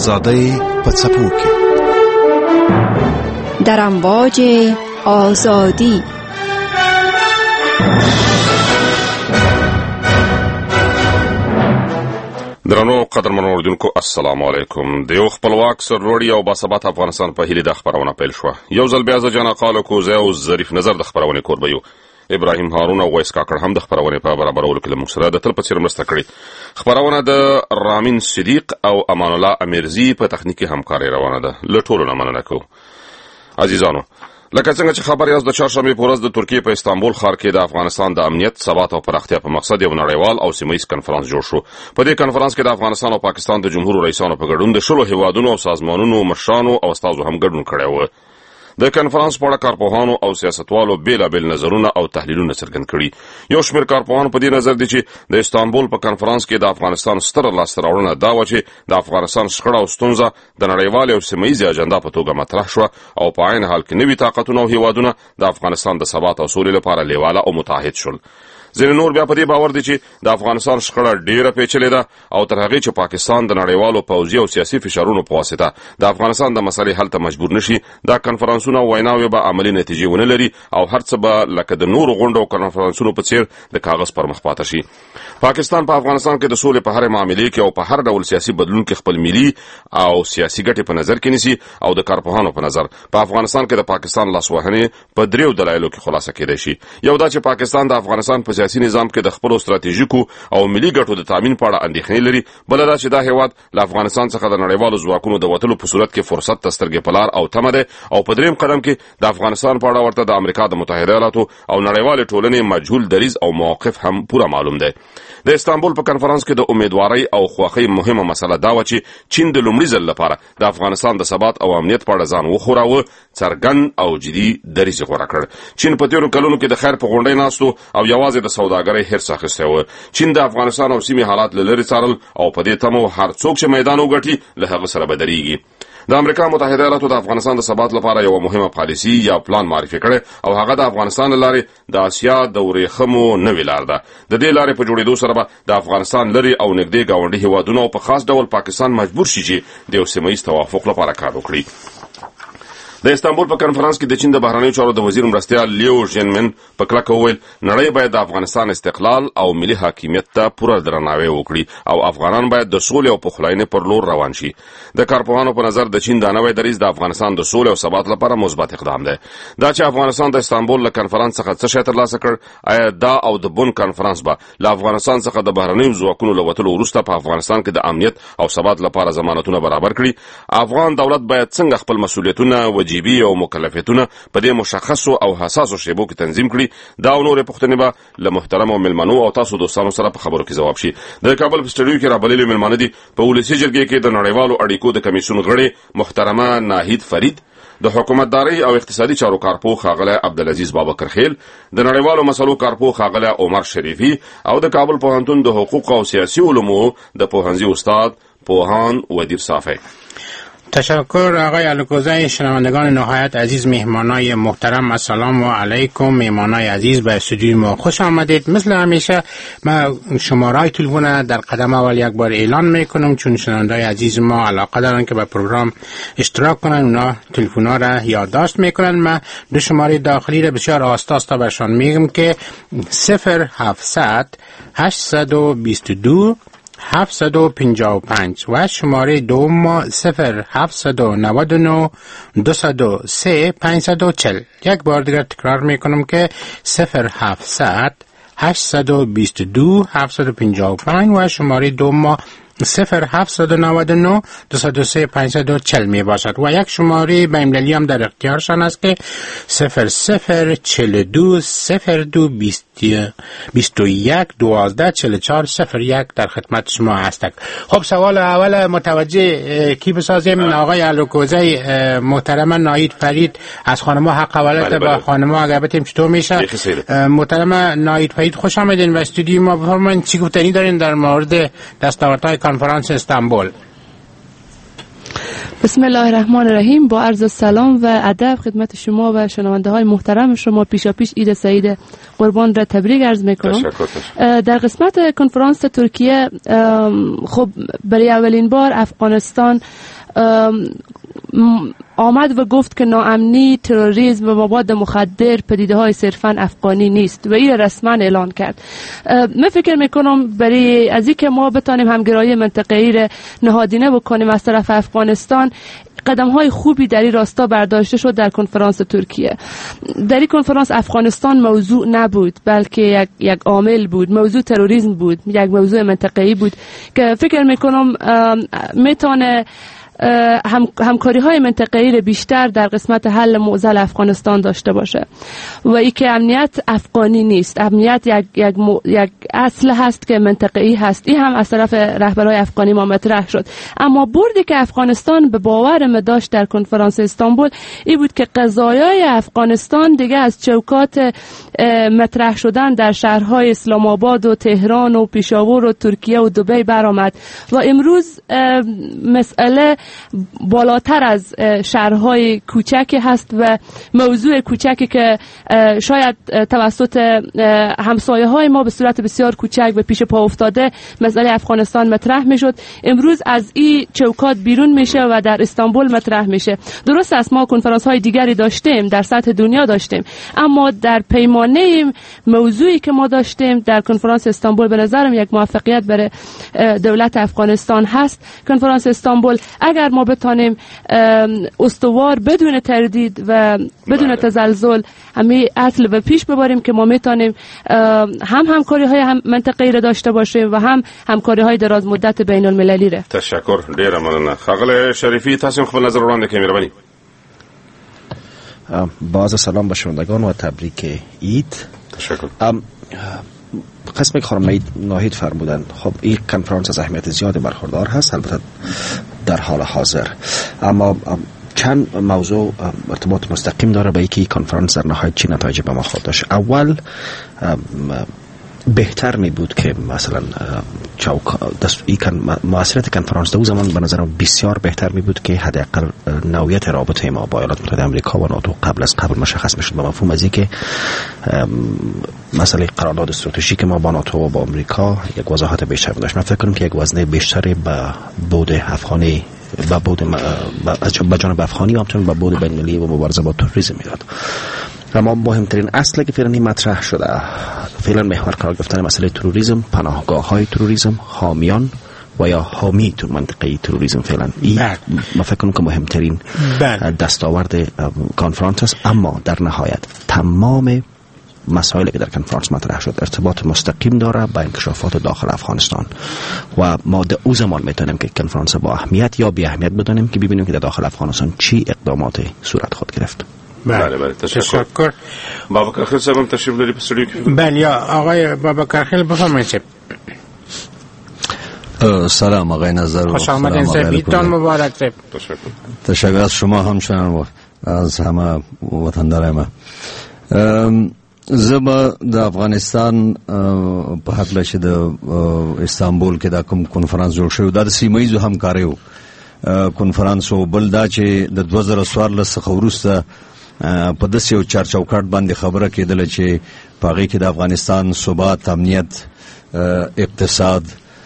آزادی په څپو کې در امواج آزادی. درنو قدرمنو اوریدونکو السلام علیکم. د یو خپلواک سرلوړي او باثبات افغانستان په هیله د خبرونه پیل شو. یو ځل بیا ځه جنا قالو کوزه او ظریف نظر د خبرونه کوربیو ابراهیم هارون او ویس کاکړ هم د خبرونه په برابرولو کې موږ سره د تل په څیر مرسته کړې. خبرونه د رامین صدیق او امان الله امیرزی په تخنیکی همکاري روانه ده. له ټولو نه مننه کوم. عزیزانو، لکه څنګه چې خبر یاست د چهارشنبه په ورځ د ترکیې په استانبول ښار کې د افغانستان د امنیت، ثبات او پراختیا په مقصد یو نړیوال او سیمه ییز کنفرانس جوړ شو. په دې کنفرانس کې د افغانستان او پاکستان د جمهور رئیسانو په ګډون د شلو هیوادونو او سازمانونو مشرانو او استادو هم ګډون کړی و. د کنفرانس په اړه کارپوهانو او سیاستوالو بیلابیل نظرونه او تحلیلونه څرګند کړي. یو شمېر کارپوهان په دې نظر دي چې د استانبول په کنفرانس کې د افغانستان ستره لاسته راوړنه دا و چې د افغانستان شخړه او ستونزه د نړیوالې او سیمه ییزې اجنډا په توګه مطرح شوه او په عین حال کې نوي طاقتونه او هیوادونه د افغانستان د ثبات او سولې لپاره لیواله او متحد شول. ځینې نور بیا په دې باور دي چې د افغانستان شخړه ډیره پیچلې ده او تر هغې چې پاکستان د نړیوالو پوځي او سیاسي فشارونو په واسطه د افغانستان د مسلې حل ته مجبور نشي، دا کنفرانسونه او ویناوې به عملي نتیجې ونه لري او هر څه به لکه د نورو غونډو او کنفرانسونو په څیر د کاغذ پر مخ پاته شي. پاکستان په افغانستان کې د سولې په هر معاملې کې او په هر ډول سیاسي بدلون کې خپل ملي او سیاسي ګټې په نظر کې نیسي او د کارپوهانو په نظر په افغانستان کې د پاکستان لاسوهنې په دریو دلایلو کې خلاصه کېدای شي. یو دا چې پاکستان د افغانستان په سیاسي نظام کې د خپل ستراتیژیکو او ملي ګټو د تامین په اړه اندېښنې لري، بل دا چې دا هیواد له افغانستان څخه د نړیوالو ځواکونو د وتلو په صورت کې فرصت ته سترګې په لار او تمه ده او په دریم قدم کې د افغانستان په اړه ورته د امریکا د متحده ایالاتو او نړیوالې ټولنې مجهول دریځ او موقف هم پوره معلوم ده. د استانبول په کنفرانس کې د امیدوارۍ او خوښۍ مهمه مسله دا و چې چین د لومړي ځل لپاره د افغانستان د ثبات او امنیت په اړه ځان وښوراوه، څرګند او جدي دریځ غوره کړ. چین په تیرو کلونو کې د خیر په غونډۍ ناستو او یوازې د سوداګرۍ حرص اخیستی و. چین د افغانستان او سیمې حالات له لرې څارل او په دې تمه هر څوک چې میدان وګټي له هغه سره به درېږي. د امریکا متحده ایالاتو د افغانستان د ثبات لپاره یو مهمه پالیسي یا پلان معرفي کړي او هغه د افغانستان لارې د آسیا د ورېښمو نوې لار ده. د دې لارې په جوړېدو سره به د افغانستان لرې او نږدې ګاونډي هیوادونه او په خاص ډول پاکستان مجبور شي چې د یو سیمه ییز توافق لپاره کار وکړي. د استانبول په کنفرانس کې د چین د بهرنیو چارو د وزیر مرستیال لیو ژینمن په کلکه وویل نړۍ باید د افغانستان استقلال او ملي حاکمیت ته پوره درناوی وکړي او افغانان باید د سولې او پخلاینې پر لور روان شي. د کارپوهانو په نظر د چین دا نوی دریځ د افغانستان د سولې او ثبات لپاره مثبت اقدام دی. دا چې افغانستان د استانبول له کنفرانس څخه څه شی ترلاسه کړ، آیا دا او د بون کنفرانس به له افغانستان څخه د بهرنیو ځواکونو له وتلو وروسته په افغانستان کې د امنیت او ثبات لپاره ضمانتونه برابر کړي؟ افغان دولت باید څنګه خپل مسؤلیتونه وجیبي او مکلفیتونه په دې مشخصو او حساسو شیبو کې تنظیم کړي؟ دا او نورې پوښتنې به له محترمو مېلمنو او تاسو دوستانو سره په خبرو کې ځواب شي. د کابل په سټډیو کې رابللي مېلمانه دي په ولسي جرګې کې د نړیوالو اړیکو د کمیسیون غړي محترمه ناهید فرید، د حکومتدارۍ او اقتصادي چارو کارپوه ښاغلی عبدالعزیز بابکرخیل، د نړیوالو مسلو کارپوه ښاغلی عمر شریفي او د کابل پوهنتون د حقوق او سیاسي علومو د پوهنځي استاد پوهان ودیر صافی. تشکر آقای الکوزی. شنوندگان نهایت عزیز، مهمانای محترم، السلام علیکم. مهمانای عزیز به استودیوی ما خوش آمدید. مثل همیشه ما شمارهای تلفن در قدم اول یک بار اعلان میکنم چون شنوندگان عزیز ما علاقه دارن که به پروگرام اشتراک کنن، اونا تلفن‌ها را یادداشت میکنن. ما دو شماره داخلی را بسیار آسته آسته برشان میگم که 0700 822 755 و شماره دوم 0799 203 540. یک بار دیگر تکرار میکنم که 0700 822 755 و شماره دوم 0799 203 540 می باشد و یک شماره بین‌المللی هم در اختیارشان است که 0042 02 21 12 44 01 در خدمت شما هستند. خب سوال اول متوجه کی بسازیم؟ آقای الکوزی محترم ناهید فرید از خانم حق ولایت با خانم اگر بتیم چطور میشه؟ محترم ناهید فرید خوش آمدین و استودیو ما. بفرمایید چی گفتنی دارین در مورد دستاوردهای کنفرانس استانبول؟ بسم الله الرحمن الرحیم. با عرض سلام و ادب خدمت شما و شنونده های محترم شما پیشاپیش عید سعید قربان را تبریک عرض میکنم. در قسمت کنفرانس ترکیه خب برای اولین بار افغانستان آمد و گفت که ناامنی، تروریسم و مواد مخدر پدیده‌های صرفاً افغانی نیست و این رسما اعلان کرد. من فکر میکنم برای از اینکه ما بتانیم همگرایی منطقه‌ای را نهادینه بکنیم از طرف افغانستان، قدم‌های خوبی در این راستا برداشته شد در کنفرانس ترکیه. در این کنفرانس افغانستان موضوع نبود، بلکه یک عامل بود. موضوع تروریسم بود، یک موضوع منطقه‌ای بود که فکر میکنم میتونه همکاری های منطقه‌ای را بیشتر در قسمت حل معضل افغانستان داشته باشه و ای که امنیت افغانی نیست، امنیت یک اصل هست که منطقه‌ای هست. این هم از طرف رهبرای افغانی ما مطرح شد. اما بردی که افغانستان به باور داشت در کنفرانس استانبول این بود که قضایای افغانستان دیگه از چوکات مطرح شدن در شهرهای اسلام آباد و تهران و پیشاور و ترکیه و دبی برآمد و امروز مسئله بالاتر از شهرهای کوچکی هست و موضوع کوچکی که شاید توسط همسایه های ما به صورت بسیار کوچک به پیش پا افتاده مسئله افغانستان مطرح میشد، امروز از این چوکات بیرون میشه و در استانبول مطرح میشه. درست است ما کنفرانس های دیگری داشتیم، در سطح دنیا داشتیم، اما در پیمانه موضوعی که ما داشتیم در کنفرانس استانبول به نظرم یک موفقیت برای دولت افغانستان هست. کنفرانس استانبول اگر ما بتانیم استوار بدون تردید و بدون تزلزل همه اصل به پیش ببریم که ما میتونیم هم همکاری های منطقه‌ای را داشته باشیم و هم همکاری های دراز مدت بین المللی را. تشکر، ډیر مننه. ښاغلی شریفی، تاسو خپل نظر وړاندې کړئ مهرباني. باز سلام به شنوندگان و تبریک عید. تشکر. قسم که خانم ناهید فرمودن، خب این کنفرانس از اهمیت زیادی برخوردار هست البته در حال حاضر، اما چند موضوع ارتباط مستقیم داره به اینکه این کنفرانس در نهایت چی نتایج به ما خواهد داشت. اول بهتر می بود که مثلا مؤثریت کنفرانس در زمان به نظرم بسیار بهتر می بود که حداقل نوعیت رابطه ما با ایالات متحده آمریکا و ناتو قبل مشخص می شد، به مفهوم از اینکه مسئله قرارداد استراتژیک ما با ناتو و با آمریکا یک وضاحت بیشتر داشت. من فکر کنم که یک وزنه بیشتری به بود افغانی به جانب افغانی و همچنین به بود بین‌المللی و مبارزه با تروریسم میداد. اما مهمترین اصلی که فعلا مطرح شده، فعلا محور قرار گرفتن مسئله تروریسم، پناهگاه‌های تروریسم، حامیان و یا حامی تو منطقه تروریسم فعلا این من فکر کنم که مهمترین دستاورد کنفرانس است. اما در نهایت تمام مسائلی که در کنفرانس مطرح شد ارتباط مستقیم داره با انکشافات داخل افغانستان و ما در او زمان میتونیم که کنفرانس با اهمیت یا بی اهمیت بدانیم که ببینیم که در داخل افغانستان چی اقدامات صورت خود گرفت. بله تشکر. بابکر خیل صاحب تشریف داری په سټوډیو کې؟ بله آقای بابکر خیل بفرمایید. سلام آقای نظر، خوش آمدین صاحب، عیدتان مبارک صاحب. تشکر از شما همچنان از همه وطندارای ما. زما د افغانستان په حق لشه د استانبول کې د کوم کنفرانس جوړ شوی د سیمایي همکاریو کنفرانس او بل دا چې د 2014 څخه وروسته په داسې یو چارچوکاټ باندې خبره کېدله چې په هغې کې د افغانستان ثبات، امنیت، اقتصاد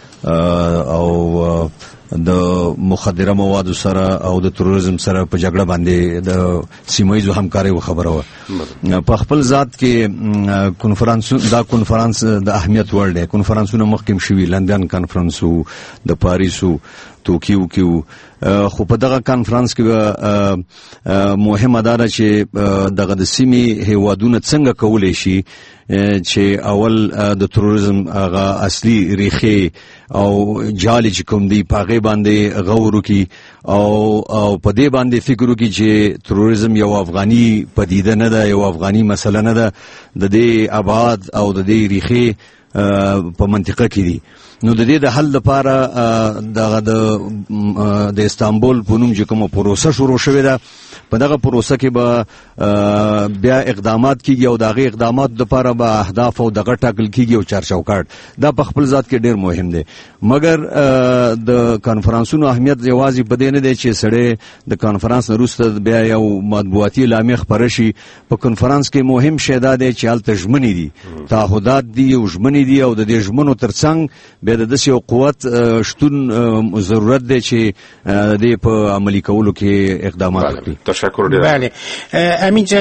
او د مخدره موادو سره او د تروریزم سره په جګړه باندې د سیمایي همکاریو خبره و. په خپل ذات کې کنفرانس د اهمیت وړ دی. کنفرانسونه مخکې شوي، لندن کنفرانس و، د پاریس و، توکیو کې و، خو په دغه کنفرانس کې مهمه ده چې دغه د سیمې هیوادونه څنګه کولی شي چې اول د تروریزم هغه اصلي ریښې او جالي چې کوم دی په هغې باندې غور وکړي او په دې باندې فکر وکړي چې تروریزم یو افغاني پدیده نه ده، یو افغاني مسله نه ده، د دې ابعاد او د دې ریښې په منطقه کې دي. نو د دې د حل لپاره د استانبول په نوم چې کومه پروسه شروع شوې ده، په دغه پروسه کې به بیا اقدامات کیږي او دغه اقدامات لپاره به اهداف او دغه ټاکل کیږي او چارچوکاټ دا په خپل ذات کې ډیر مهم دی. مګر د کانفرنسونو اهمیت یوازې په دې نه دی چې سړی د کانفرنس وروسته بیا یو مطبوعاتي اعلامیه خپره شي. په کانفرنس کې مهم شی دا دی چې هلته ژمنې دي، تعهدات دي او ژمنې دي، او د دې ژمنو ترڅنګ بیا د داسې یو قوت شتون ضرورت دی چې د په عملي کولو کې اقدامات وکړي. تشکر ډیر. بله امینجا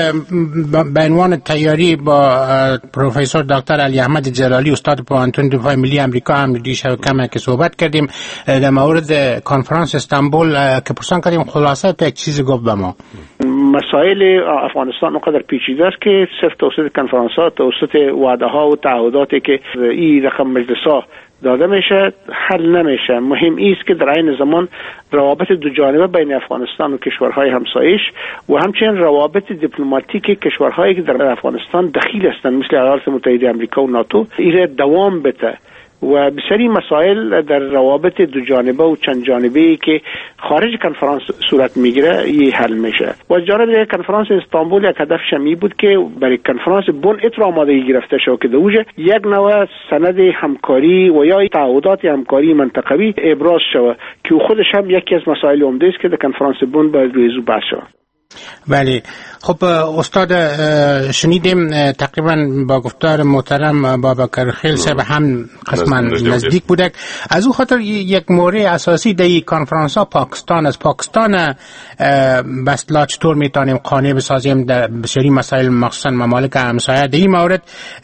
به عنوان تیاری با پروفسور دکتر علی احمد جلالی استاد پوهنتون دفاع ملی امریکا هم دیشب کمک صحبت کردیم در مورد کنفرانس استانبول که پرسان کردیم خلاصه یک چیزی گفت به ما. مسائل افغانستان اونقدر پیچیده است که صرف توسط کنفرانس‌ها، توسط وعده‌ها و تعهداتی که این رقم مجلس‌ها داده میشه حل نمیشه. مهم است که در عین زمان روابط دو جانبه بین افغانستان و کشورهای همسایش و همچنین روابط دیپلماتیک کشورهایی که در افغانستان دخیل هستند مثل ایالات متحده آمریکا و ناتو ایره دوام بده و بسیاری مسائل در روابط دو جانبه و چند جانبه‌ای که خارج کنفرانس صورت میگیره این حل میشه. و جالب کنفرانس استانبول یک هدفش می بود که برای کنفرانس بن اتر آمادگی گرفته شد که دوجه یک نوع سند همکاری و یا تعهدات همکاری منطقوی ابراز شود که خودش هم یکی از مسائل عمده است که در کنفرانس بن باید روی زو بحث شود. بله خب استاد شنیدیم تقریبا با گفتار محترم بابکر خیل صاحب هم قسما نزدیک بودک. از او خاطر یک مورد اساسی در این کنفرانس ها پاکستان است. پاکستان بسلا چطور میتونیم قانع بسازیم در بسیاری مسائل مخصوصا ممالک همسایه. در این مورد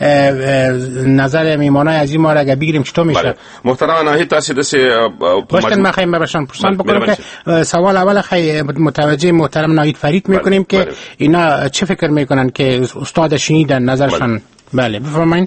نظر میمانای از این ما را اگه بگیریم چطور میشه؟ محترم ناهید تاسید سی باشتن من خیلی باشن پرسان بکنم که سوال اول خیلی متوجه محترم ناهید فرید میکنیم که اینا چه فکر میکنن که استاد شنیدن نظرشان. بله بفرمایید.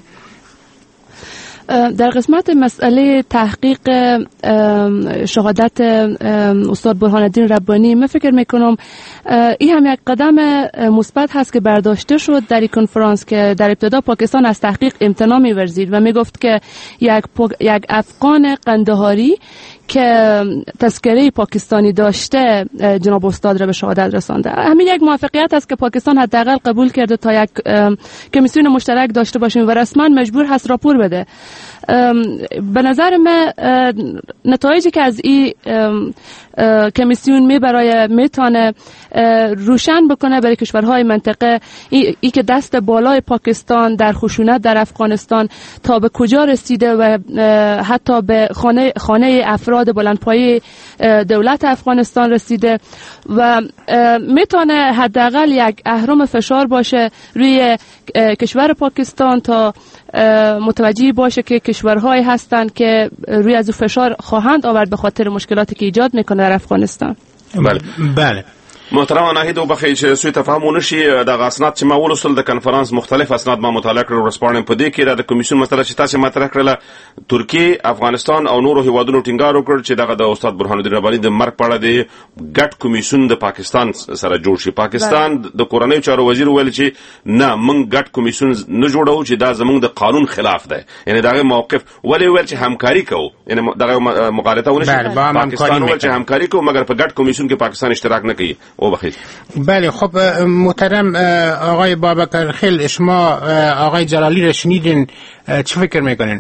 در قسمت مسئله تحقیق شهادت استاد برهان الدین ربانی من فکر میکنم این هم یک قدم مثبت هست که برداشته شد در این کنفرانس که در ابتدا پاکستان از تحقیق امتناع می‌ورزید و میگفت که یک افغان قندهاری که تذکره پاکستانی داشته جناب استاد را به شهادت رسانده. همین یک موفقیت است که پاکستان حداقل قبول کرده تا یک کمیسیون مشترک داشته باشیم و رسما مجبور هست راپور بده. به نظر من نتایجی که از این کمیسیون میتونه روشن بکنه برای کشورهای منطقه ای که دست بالای پاکستان در خشونت در افغانستان تا به کجا رسیده و حتی به خانه افراد بلندپایه دولت افغانستان رسیده و میتونه حداقل یک اهرم فشار باشه روی کشور پاکستان تا متوجه باشه که کشورهایی هستند که روی از فشار خواهند آورد به خاطر مشکلاتی که ایجاد میکنه در افغانستان. بله محترم ناهید وبخښئ چې سوی تفاهم ونشي. دغه اسناد چې ما ولوستل د کنفرانس مختلف اسناد ما مطالعه کړل ورسپارم په دې کې د کمیسیون مسله چې تاسو مطرح کړله ترکیه، افغانستان او نورو هیوادونو ټینګار وکړ چې دغه د استاد برهان الدین رباني د مرګ په اړه د ګډ کمیسیون د پاکستان سره جوړ شي. پاکستان د کورنۍ چارو وزیر ویل چې نه موږ ګډ کمیسیون نه جوړو چې دا زموږ د قانون خلاف ده. یعنی دغه موقف ولی ویل چې همکاري کوو، یعنی دغه مغالطه ونشي. پاکستان ویل چې همکاري کوو مګر په ګډ کمیسیون کې پاکستان اشتراک نه کوي. بله خب محترم آقای بابکر خیل شما آقای جلالی را شنیدین چه فکر میکنین؟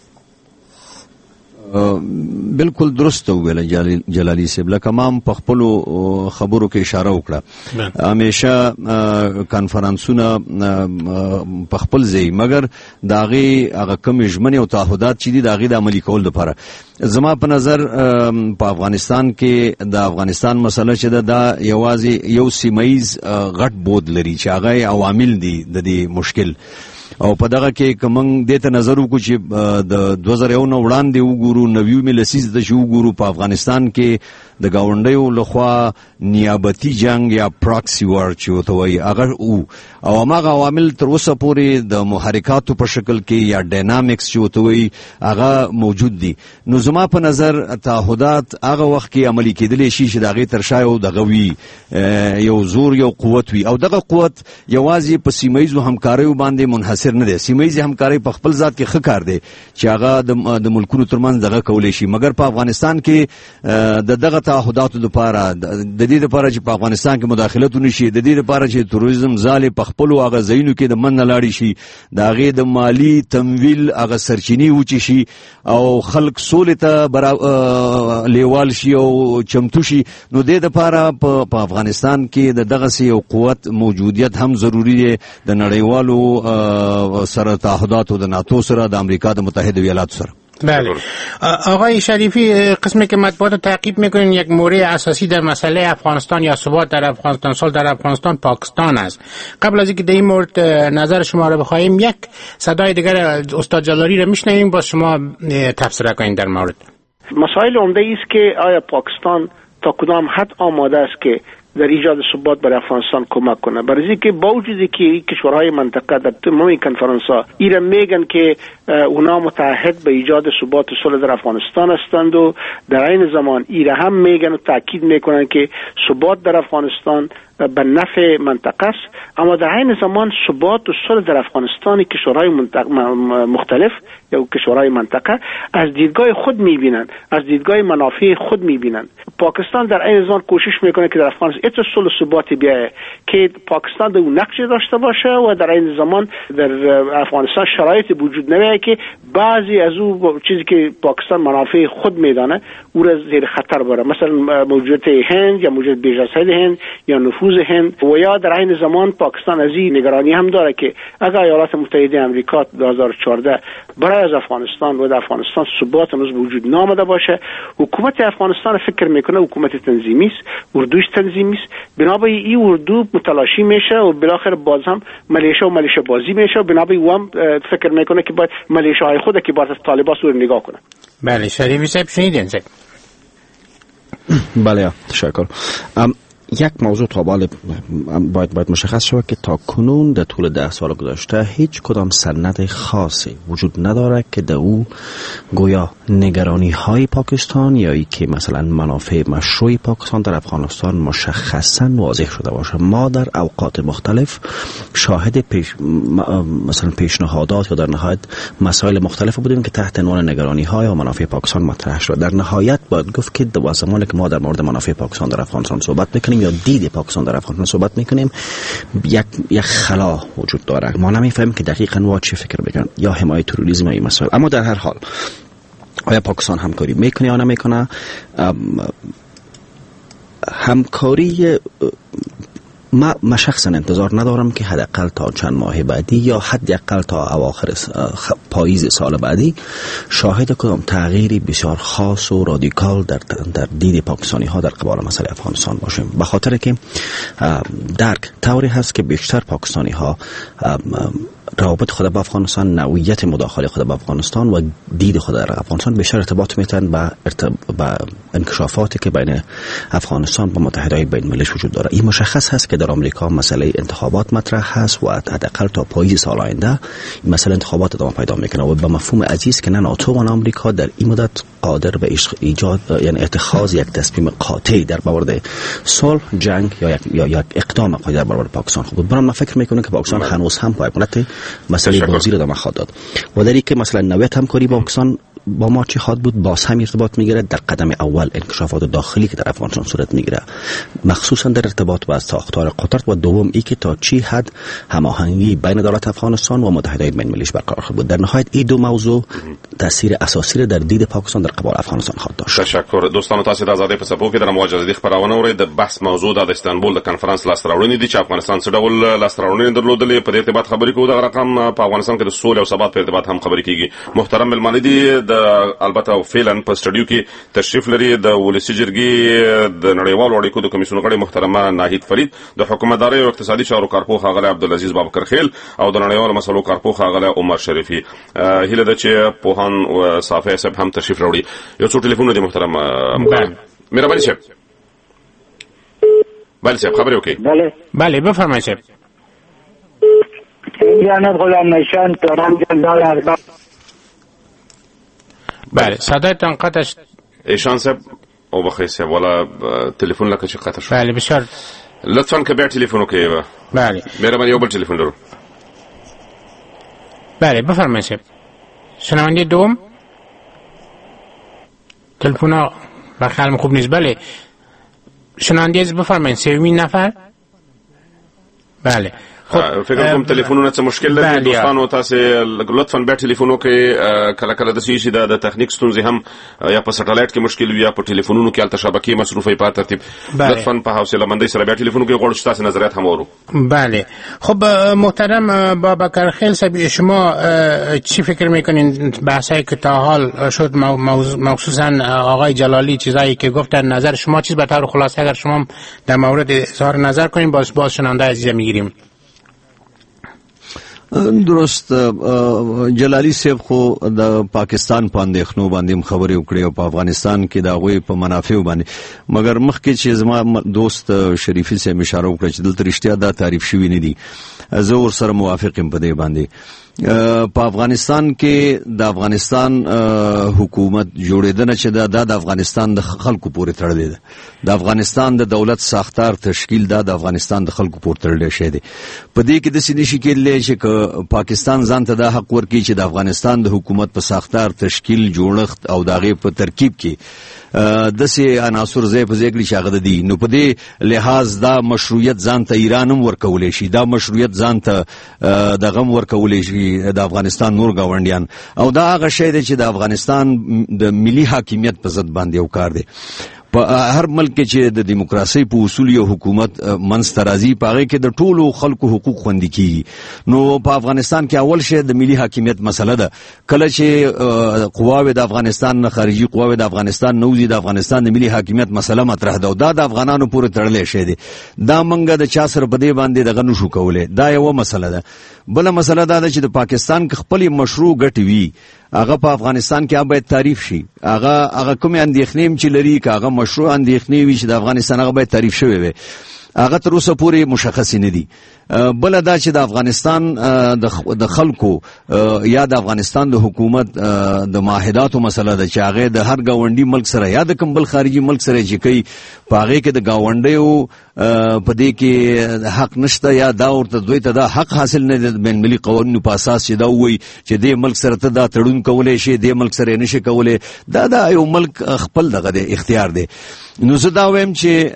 بالکل درست ویل جلالی صاحب لکه ما په خپل خبرو کې اشاره وکړه. همیشه کانفرنسونه په خپل ځای مګر داغه هغه کم ژمنې او تعهدات چې دي داغه د عملي کول لپاره زما په نظر په افغانستان کې د افغانستان مسله چې دا یوازې یو سیمایز غټ بود لري چې هغه عوامل دي د دې مشکل او په دغه کې کوم د ته نظر وکړو چې د 2009 وړاندې وګورو نویو ملسیز د شو وګورو په افغانستان کې د گاونډیو لخوا نیابتي جنگ یا پراکسی وار چې وتوي هغه او هغه عوامل تر اوسه پورې د محرکاتو په شکل کې یا ډاینامیکس چې وتوي هغه موجود دي. نو زما په نظر تعهدات هغه وخت کې عملي کېدلی شي چې دغه ترشایو دغه وی یو زور یو قوت وي او دغه قوت یوازې په سیمایزو همکاریو باندې منحصر نه دي. سیمایزي همکاري په خپل ذات کې ښه کار دی چې هغه د ملکونو ترمنځ دغه کولای شي مګر په افغانستان کې دغه تعهداتو لپاره د دې لپاره چې په افغانستان کې مداخلت ونشي، د دې لپاره چې تروریزم ځاله په خپل هغه ځایونو کې د من لاړی شي، د هغه د مالی تمویل هغه سرچینی وچی شي او خلک سولې ته لیوال شي او چمتو شي. نو د دې لپاره په افغانستان کې د دغه یو قوت موجودیت هم ضروری دی، د نړیوالو سره تعهداتو، د ناتو سره، د امریکا د متحده ایالاتو سره. بله آقای شریفی، قسمی که مطبوعات رو تعقیب میکنین یک مورد اساسی در مسئله افغانستان یا ثبات در افغانستان، صلح در افغانستان پاکستان است. قبل از اینکه در این مورد نظر شما رو بخواهیم، یک صدای دیگر استاد جلالی رو میشنویم، با شما تفسیر کنین در مورد. مسائل عمده است که آیا پاکستان تا کدام حد آماده است که در ایجاد ثبات برای افغانستان کمک کنه. برای اینکه با وجودی که کشورهای منطقه در تمام کنفرانس‌ها ایران میگن که اونا متحد به ایجاد ثبات و صلح در افغانستان هستند و در این زمان ایران هم میگن و تاکید میکنن که ثبات در افغانستان به نفع منطقه است، اما در این زمان ثبات و صلح در افغانستان کشورهای مختلف یا کشورهای منطقه از دیدگاه خود میبینن، از دیدگاه منافع خود میبینن. پاکستان در این زمان کوشش میکنه که در افغانستان اتو صلح و ثبات بیایه که پاکستان در اون نقش داشته باشه و در این زمان در افغانستان شرایط وجود نمیه که بعضی از او چیزی که پاکستان منافع خود میدانه او را زیر خطر بره، مثلا موجودیت هند یا موجودیت بی‌جسد هند یا نفوذ هند. و یا در این زمان پاکستان از این نگرانی هم داره که اگر ایالات متحده آمریکا 2014 برای از افغانستان و در افغانستان ثبات هنوز وجود نامده باشه، حکومت افغانستان فکر میکنه حکومت تنظیمی است، اردوش تنظیمی است، بنابراین این اردو متلاشی میشه و بالاخره باز هم ملیشه بازی میشه و بنابراین هم فکر میکنه که باید ملیشه های خود که باید از طالبان رو نگاه کنه. بله شریفی صاحب شنیدین صاحب؟ بله تشکر. یک موضوع تا باید مشخص شود که تا کنون در طول 10 سال گذشته هیچ کدام سند خاصی وجود نداره که در او گویا نگرانی های پاکستان یا ای که مثلا منافع مشروع پاکستان در افغانستان مشخصا واضح شده باشه. ما در اوقات مختلف شاهد مثلا پیشنهادات یا در نهایت مسائل مختلف بودیم که تحت عنوان نگرانی های و منافع پاکستان مطرح شد. در نهایت باید گفت که در زمانی که ما در مورد منافع پاکستان در افغانستان صحبت میکنیم یا دید پاکستان در افغانستان صحبت میکنیم، یک خلا وجود داره. ما نمیفهمیم که دقیقاً وا چی فکر میکنن، یا حمایت تروریسم یا این مسائل. اما در هر حال آیا پاکستان همکاری میکنه یا نمیکنه؟ همکاری ما شخصا انتظار ندارم که حداقل تا چند ماه بعدی یا حداقل تا اواخر پاییز سال بعدی شاهد کدام تغییری بسیار خاص و رادیکال در دید پاکستانی ها در قبال مسئله افغانستان باشیم، به خاطر که درک طوری هست که بیشتر پاکستانی ها روابط خود با افغانستان، نوعیت مداخله خود با افغانستان و دید خود در افغانستان بیشتر ارتباط میتن با انکشافاتی که بین افغانستان و متحدهای بین المللی وجود داره. این مشخص هست که در آمریکا مسئله انتخابات مطرح هست و حداقل تا پاییز سال آینده این مسئله انتخابات ادامه پیدا میکنه و به مفهوم عزیز که نه ناتو و نه آمریکا در این مدت قادر به ایجاد یعنی اتخاذ یک تصمیم قاطع در مورد صلح، جنگ یا یک اقدام قاطع در مورد پاکستان خود. من فکر میکنم که پاکستان هنوز هم پایبند مسئله بازی رو دامن خواهد داد و در این که مثلا نویت همکاری با پاکستان با ما چی خواهد بود، باز هم ارتباط میگیره در قدم اول انکشافات داخلی که در افغانستان صورت میگیره، مخصوصا در ارتباط با ساختار قطر، و دوم ای که تا چی حد هماهنگی بین دولت افغانستان و متحدهای بین المللی برقرار خواهد بود. در نهایت این دو موضوع تاثیر اساسی در دید پاکستان در قبال افغانستان خواهد داشت. تشکر. دوستان تاسو د آزادۍ په څپو کې د مواجهه دي خبرونه اورئ. د بحث موضوع د استانبول د کنفرانس لاستراوړنې دي چې افغانستان څه ډول لاستراوړنې درلودلې، په دې ارتباط خبرې کوو. دغه رقم په افغانستان کې د سولې او ثبات په ارتباط هم خبرې کیږي. محترم ملمانه دي د البته فعلا په سټډیو کې تشریف لري د ولسی جرګې د نړیوالو اړیکو د کمیسیون غړي محترمه ناهید فرید، د حکومتدارۍ او اقتصادي چارو کارپوه غله عبدالعزیز بابکرخیل او د نړیوالو مسلو کارپوه غله عمر شریفي. هیله ده چې پوهان او صافی صاحب هم تشریف راوړي. یو څو ټلیفون دي محترم مهرباني صاحب. بله صاحب خبرې وکړئ. بله بفرمایئ صاحب. جناب غلام نشان توران جلال. بله صدایتان قطع شد. ایشان صاحب او بخیر صاحب والا تلفن لکه چې قطع شد. بله بسیار لطفا که بیا تلفن وکړئ. بله مهرباني یو بل تلفن لرو. بله بفرمایئ صاحب. شنونده دوم تلفن خیلی خوب نیست. بله شنونده عزیز بفرمایید. سومین نفر. بله خب فکر کوم تلیفونونه څه مشکل لري دوستانو، تاسو لطفا به ټلیفون وکړئ. کله کله د سوي شي د تخنیک ستونزې هم یا په سټلایټ کې مشکل وي یا په ټلیفونونو کې الته شبکې مصروفه په ترتیب. لطفا په حوصله مندۍ سره به ټلیفون کې غواړو چې تاسو نظریات هم اورو. بله خب محترم بابکر خیل صاحب، شما چی فکر میکنین بحثایی که تا حال شد مخصوصا آقای جلالی چیزایی که گفتن، نظر شما چیز به طور خلاصه اگر شما در مورد اظهار نظر کنین باز شنونده عزیز میگیریم. درست جلالی صاحب خو د پاکستان په اندېښنو باندې خبرې وکړې او په افغانستان کې د هغوی په منافعو باندې، مګر مخکې چې زما دوست شریفي صاحب اشاره وکړه چې دلته رښتیا دا تعریف شوي نه دي، زه ورسره موافق یم په دې باندې. په افغانستان کې د افغانستان حکومت جوړېدنه چې دا د افغانستان د خلکو پورې تړلې ده. د افغانستان د دولت ساختار تشکیل دا د افغانستان د خلکو پورې تړلې شی دی. په دې کې داسې نشي کېدلی چې پاکستان ځان ته دا حق ورکړي چې د افغانستان د حکومت په ساختار تشکیل جوړښت او د هغې په ترکیب کې داسې عناصر ځای په ځای کړي چې هغه دي. نو په دې لحاظ دا مشروعیت ځان ته ایران هم ورکولی شي، دا مشروعیت ځان ته دغه هم ورکولی شي د افغانستان نور گاونډیان، او دا هغه شی دی چې د افغانستان د ملي حاکمیت په ضد باندې یو کار دی. په هر ملک کې چې د دیموکراسي په اصول یو حکومت منځته راځي، په هغې کې د ټولو خلکو حقوق خوندي کیږي. نو په افغانستان کې اول شی د ملي حاکمیت مسله ده. کله چې قواوې د افغانستان نه خارجي قواوې د افغانستان نه وځي، د افغانستان د ملي حاکمیت مسله مطرح ده او دا د افغانانو پورې تړلی شی دی. دا موږ د چا سره په دې باندې دغه نشو کولی، دا یوه مسله ده. بله مسله دا ده چې د پاکستان کې خپلې مشروع ګټې وي، هغه په افغانستان کې باید تعریف شي. هغه کومې اندېښنې چې لري، که هغه مشروع اندېښنې وي چې د افغانستان، هغه باید تعریف شوی وي. هغه تر اوسه پورې مشخص نه دي. بله دا چې د افغانستان د خلکو یا د افغانستان د حکومت د معاهداتو مسله ده چې هغه د هر گاونډي ملک سره یا د کوم بل خارجي ملک سره چې کوي، په هغې کې د گاونډیو په دې کې حق نشته یا دا ورته دوی ته دا حق حاصل نه دی د بین المللي قوانینو په اساس چې دا ووایي چې دې ملک سره ته دا تړون کولی شي، دې ملک سره یې نشي کولی. دا یو ملک خپل دغه دی، اختیار دی. نو زه دا وایم چې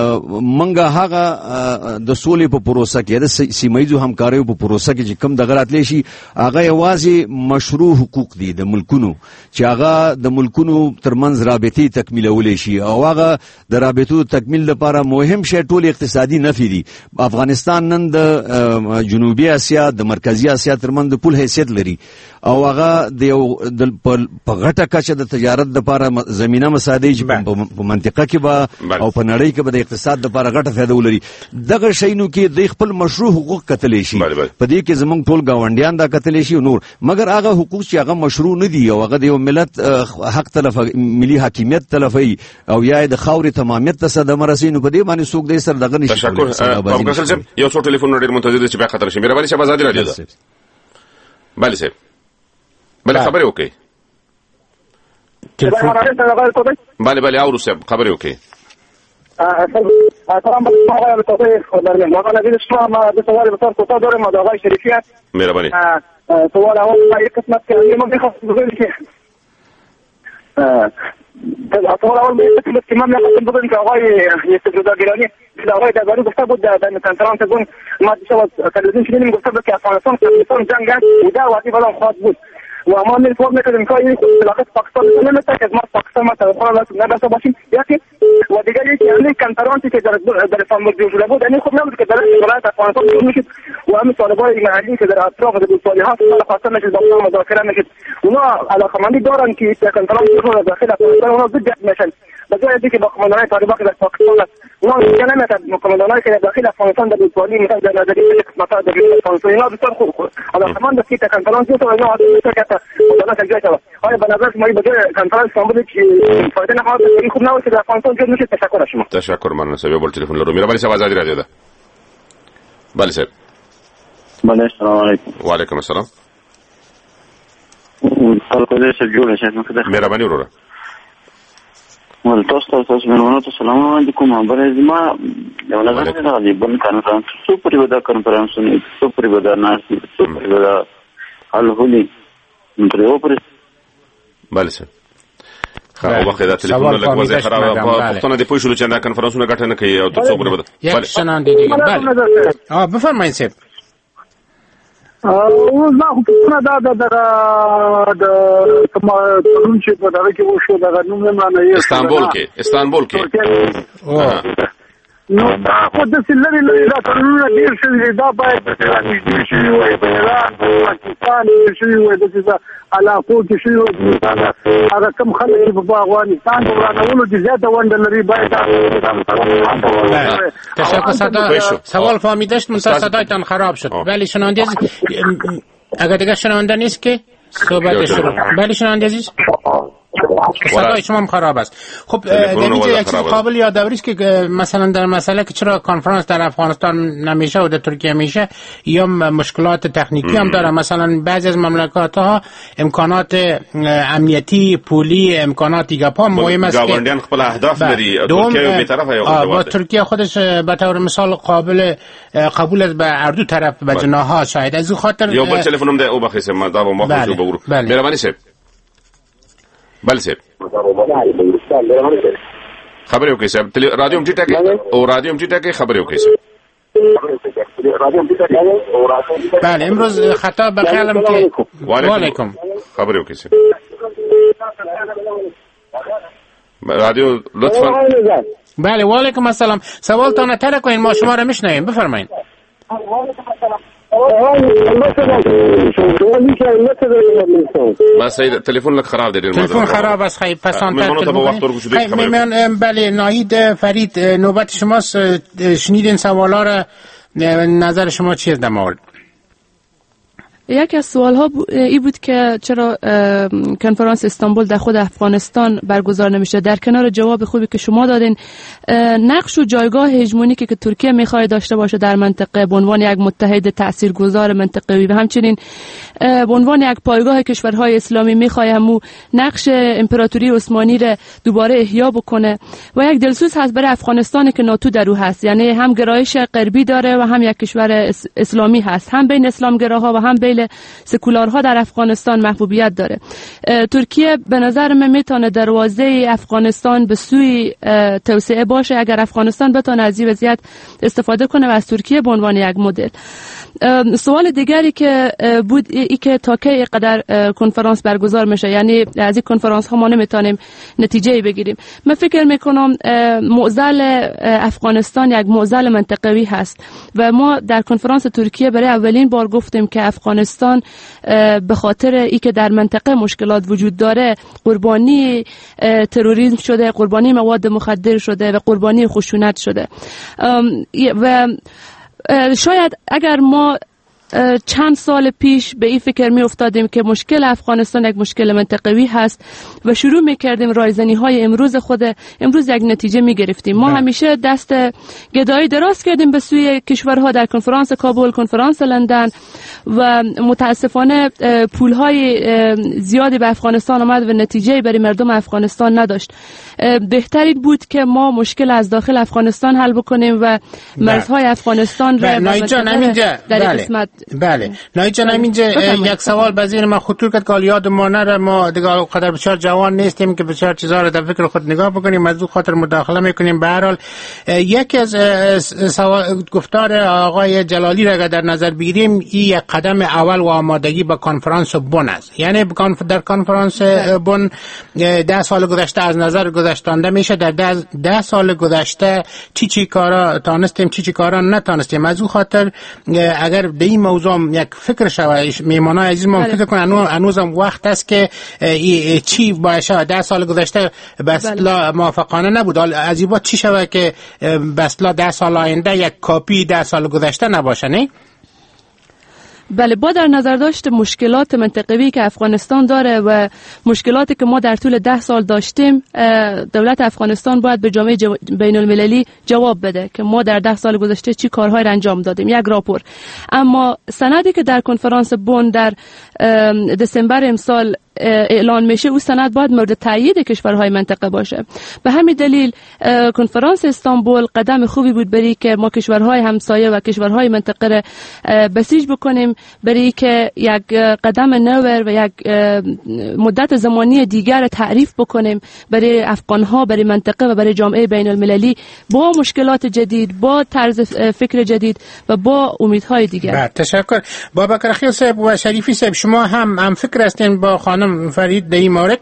موږ هغه د سولې په پروسه کې د سیمهییزو همکاریو په پروسه کې چې کوم دغه راتلی شي، هغه یوازې مشروع حقوق دي د ملکونو چې هغه د ملکونو ترمنځ رابطې تکمیلولی شي، او هغه د رابطو تکمیل لپاره مهم شی ټول اقتصادي نفع دي. افغانستان نن د جنوبي اسیا د مرکزي اسیا ترمنځ د پل حیثیت لري، او هغه د یو په غټه کچه د تجارت لپاره زمینه مساعدې چې په منطقه کې به او په نړۍ کې به د اقتصاد لپاره غټه فایده ولري. دغه شیانو کې د خپل مشروع حقوق کتلی شي، په دې کې زمونږ ټول ګاونډیان دا کتلی شي نور، مګر هغه حقوق چې هغه مشروع نه دي او هغه د یو ملت حق تلفي، ملي حاکمیت تلفي او یا د خاورې تمامیت ته صدمه رسوي، نو په دې باندې څوک دې سره دغه نشي. تشکر. یو څو ټلیفون ډېر منتظر دي چې بیا خطر شي. مهرباني صاحب آزادي راډیو ده. بله صاحب، بله خبرې وکړئ. بله اورو صاحب خبرې وکړئ. سلام آقای الطاهری خدمت ما نبی اسلام به سوال بسیار کوتاه دارم از آقای شریفی. مهربانی. سوال اول یک قسمت که ما می‌خواستم بگم که سوال اول که من می‌خواستم بگم که آقای یوسف رضا گیلانی آقای درباری گفته بود در کنفرانس گفت ما دیشب تلویزیون شنیدیم گفته بود که افغانستان جنگ بوده و وقتی بلان خواهد بود و ما می‌فهم می‌کردیم که این علاقه پاکستان نمی‌شه که ما پاکستان ما توافق نداشته باشیم یکی و دیگر این کنفرانسی که در استانبول جوړ بود این خوب نبود که در ولایت افغانستان جوړ میشد و همین طالبان محلی که در اطراف دولت‌های ها خاصه میشد با اونها مذاکره میشد. اونا علاقه‌مندی دارن که کنفرانس رو داخل افغانستان اونا ضد میشن بجای اینکه با قماندانان طالبان که در پاکستان اونا نمی‌تونن قماندانانی که داخل افغانستان در دولت‌های مثلا در نظریه قسمت‌ها در افغانستان اینا بسیار خوب علاقه‌مند است که کنفرانس رو اینا آیا به نظر شما به جای کنفرانس استانبول فایده نخواهد این خوب نبود که در افغانستان جور میشه؟ تشکر از شما. تشکر. من صاحب بول تلفن لرو. مهربانی صاحب آزادی راډیو ده. بله صاحب. بله السلام علیکم. و علیکم السلام. خلکو دې سره جوړ شي. مهربانی وروره. ول تاسو مېلمانو ته سلام علیکم. بله ما یو نظر دی بن کنفرانس څو پرې ودا کنفرانسونه څو پرې ودا ناشې څو پرې ودا حل هولي. بله صاحب خو وخت دا تلیفون لګ وځي خراب پښتون د پوښتنه چې دا کنفرانسونه ګټه نه کوي او څو بره یک شنونده دیگه. بله بفرمایید صاحب. او ما خو په دا د کوم چې په دغه کې وشو دا نوم نه معنی استانبول کې نو دا خو د سلري دا قانون ډیر شوی دا باید د شي وي په ایران پاکستان شي وي د څه علاقو کې شي وي هغه کوم خلک په افغانستان ورانولو چې زیاته ونده لري باید تشکر. سوال فهمیده شد صدایتان خراب شد ولی شنونده اگر دیگه شنونده نیست که صحبت شروع. بله شنونده عزیز صدای شما هم خراب است. خب در اینجا یک چیز قابل یادآوری است که مثلا در مسئله که چرا کنفرانس در افغانستان نمیشه و در ترکیه میشه یا مشکلات تکنیکی هم داره. مثلا بعضی از مملکات ها امکانات امنیتی پولی امکانات دیگه پا مهم است که گاوندیان خپل اهداف لري. ترکیه به طرف با ترکیه خودش به طور مثال قابل قبول است به هر دو طرف به جناحها شاید. از این خاطر یو بل تلفن هم ده او بخیسه ما دا ما خو به ورو مهرباني صاحب. بل صاحب خبرې وکړئ صاحب. رادیو ټیټه کې او رادیو ټیټه کې خبرې وکړئ صاحب. بله امروز خطا به خیالم که وعلیکم خبرې وکړئ صاحب. رادیو لطفا. بله وعلیکم السلام. سوالتان ترک کنین ما شما را میشنویم بفرمایید. بس تلفن لك خراب داریم. تلفن خراب است. خیلی پسانتر بله ناهید فرید نوبت شماست. شنیدین سوالا را نظر شما چیه در مورد؟ یکی از سوالها ای بود که چرا کنفرانس استانبول در خود افغانستان برگزار نمیشه. در کنار جواب خوبی که شما دادین، نقش و جایگاه هژمونیکی که ترکیه میخواد داشته باشه در منطقه به عنوان یک متحد تاثیرگذار منطقه‌ای و همچنین به عنوان یک پایگاه کشورهای اسلامی میخواد همو نقش امپراتوری عثمانی را دوباره احیا بکنه و یک دلسوز هست برای افغانستان که ناتو در او هست، یعنی هم گرایش غربی داره و هم یک کشور اسلامی هست، هم بین اسلامگراها و هم بین سکولارها در افغانستان محبوبیت داره. ترکیه به نظر من میتونه دروازه افغانستان به سوی توسعه باشه اگر افغانستان بتونه از این وضعیت استفاده کنه و از ترکیه به عنوان یک مدل. سوال دیگری که بود ای که تا کی قدر کنفرانس برگزار میشه، یعنی از این کنفرانس ها ما نمیتونیم نتیجه بگیریم. من فکر میکنم معضل افغانستان یک معضل منطقوی هست و ما در کنفرانس ترکیه برای اولین بار گفتیم که افغانستان به خاطر ای که در منطقه مشکلات وجود داره قربانی تروریسم شده، قربانی مواد مخدر شده و قربانی خشونت شده و شاید اگر ما چند سال پیش به این فکر می افتادیم که مشکل افغانستان یک مشکل منطقوی هست و شروع می کردیم رایزنی های امروز یک نتیجه می گرفتیم. ما همیشه دست گدایی دراز کردیم به سوی کشورها در کنفرانس کابل، کنفرانس لندن و متاسفانه پول های زیادی به افغانستان آمد و نتیجه برای مردم افغانستان نداشت. بهتری بود که ما مشکل از داخل افغانستان حل بکنیم و مرزهای افغانستان را در قسمت. بله نایید جان همینجا یک سوال بذیر من خطور کرد که یاد ما نره، ما دیگه قدر بسیار جوان نیستیم که بسیار چیزها رو در فکر خود نگاه بکنیم، از اون خاطر مداخله میکنیم. به هر حال یکی از گفتار آقای جلالی را در نظر بگیریم این یک قدم اول و آمادگی به کنفرانس بن است، یعنی در کنفرانس بن 10 سال گذشته از نظر گذشتانده میشه، در 10 سال گذشته چی کارا تانستیم چی کارا نتانستیم. از اون خاطر اگر به این موضوع یک فکر شود میمانای عزیز ما فکر کنن هنوزم وقت است که چی باشه. 10 سال گذشته بسلا موافقانه نبود، از این بعد چی شود که بسلا 10 سال آینده یک کاپی 10 سال گذشته نباشه؟ نه بله، با در نظر داشت مشکلات منطقوی که افغانستان داره و مشکلاتی که ما در طول 10 سال داشتیم، دولت افغانستان باید به جامعه بین المللی جواب بده که ما در 10 سال گذشته چی کارهای انجام دادیم، یک راپور. اما سندی که در کنفرانس بن در دسامبر امسال اعلان میشه او سند باید مورد تایید کشورهای منطقه باشه. به همین دلیل کنفرانس استانبول قدم خوبی بود برای که ما کشورهای همسایه و کشورهای منطقه را بسیج بکنیم، برای که یک قدم نو و یک مدت زمانی دیگر تعریف بکنیم برای افغانها، برای منطقه و برای جامعه بین المللی، با مشکلات جدید، با طرز فکر جدید و با امیدهای دیگر. تشکر. بابکر خیل صاحب و شریفی صاحب، شما هم فکر هستین با خانم فرید در این مورد؟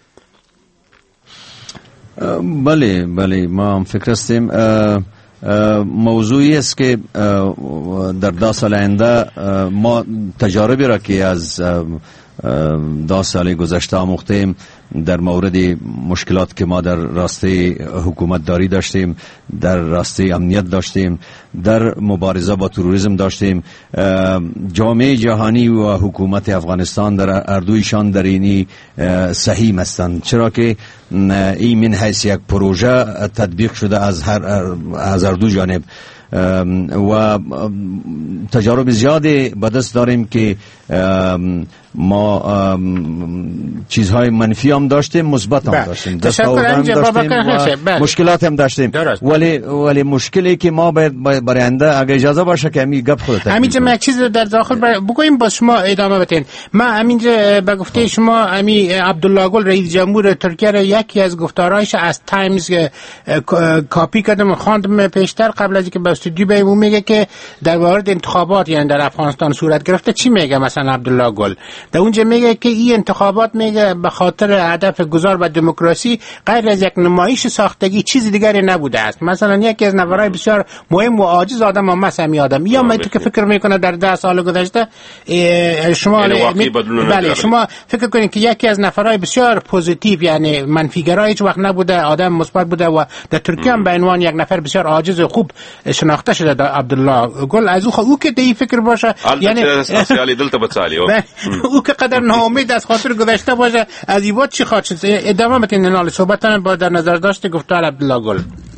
بله ما هم فکر هستیم. موضوعی است که در 10 سال آینده ما تجاربی را که از 10 سال گذشته آموختیم در مورد مشکلات که ما در راسته حکومت داری داشتیم، در راسته امنیت داشتیم، در مبارزه با تروریسم داشتیم. جامعه جهانی و حکومت افغانستان در اردویشان در اینی سهیم هستند، چرا که این من حیث یک پروژه تطبیق شده از هر دو جانب و تجارب زیادی به دست داریم که ما چیزهای منفی هم داشتیم، مثبت هم داشتیم، دست آوردن داشتیم و مشکلات هم داشتیم. ولی مشکلی که ما باید برای آینده اگه اجازه باشه که همین گپ خودت همینجا من چیز در داخل بگویم با شما ادامه بدین. ما همینجا به گفته شما عبدالله گل رئیس جمهور ترکیه را یکی از گفتارهایش از تایمز کاپی کردم و خواندم پیشتر قبل از اینکه به استودیو بیایم. او میگه که در مورد انتخابات یعنی در افغانستان صورت گرفته چی میگه مثلا عبدالله گل در اونجا میگه که این انتخابات میگه به خاطر هدف گذار به دموکراسی غیر از یک نمایش ساختگی چیزی دیگری نبوده است. مثلا یکی از نفرهای بسیار مهم و عاجز آدم هم مثلا آدم یا من تو که فکر میکنه در 10 سال گذشته شما بله شما فکر کنید که یکی از نفرهای بسیار پوزیتیو یعنی منفیگرا هیچ وقت نبوده، آدم مثبت بوده و در ترکیه هم به عنوان یک نفر بسیار عاجز و خوب شناخته شده عبدالله گل. از او که دی فکر باشه یعنی اساسیالی دلته بتالی او که قدر ناامید از خاطر گذشته باشه از ایوات چی خواهد شد. ادامه بتین نال صحبتان با در نظر داشته گفتار عبدالله گل.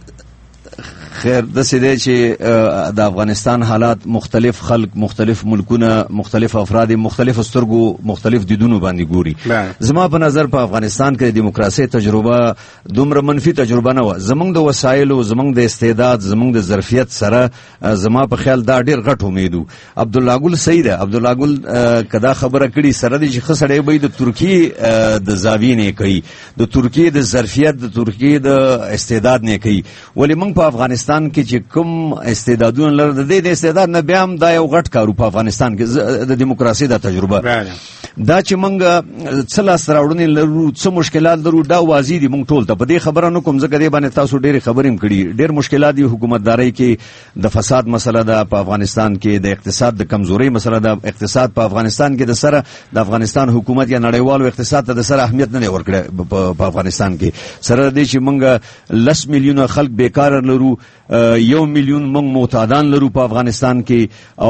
خیر دسیده چې د افغانستان حالات مختلف خلق، مختلف ملکونه، مختلف افراد، مختلف سترګو، مختلف دیدونو باندې ګوري. زما په نظر په افغانستان کې د دیموکراسي تجربه دومره منفي تجربه نه و. زمونږ د وسایلو، زمونږ د استعداد، زمونږ د ظرفیت سره زما په خیال دا ډیر غټ امیدو. عبدالله ګل صحیح ده. عبدالله ګل کدا خبره کړي سره د خسړې به د ترکیه د زاویې نه کوي، د ترکیه د ظرفیت، د ترکیه د استعداد نه کوي. ولی موږ په افغانستان کې چې کوم استعدادونه لري د دې استعداد نه بیا هم دا یو غټ کارو په افغانستان کې د دیموکراسي د تجربه دا چې موږ څه لاس راوړنې لرو، څه مشکلات لرو، دا واضح دي. موږ ټول ته په دې خبره نه کوم ځکه دې باندې تاسو ډېرې خبرې هم کړي. ډېر مشکلات دي حکومتدارۍ کې، د فساد مسله ده په افغانستان کې، د اقتصاد د کمزورۍ مسله ده. اقتصاد په افغانستان کې د سره د افغانستان حکومت یا نړیوالو اقتصاد ته د سره اهمیت نه ورکړي په افغانستان کې. سره دې چې موږ 10 میلیونه خلک بیکار لرو، 1 میلیون موږ معتادان لرو په افغانستان کې،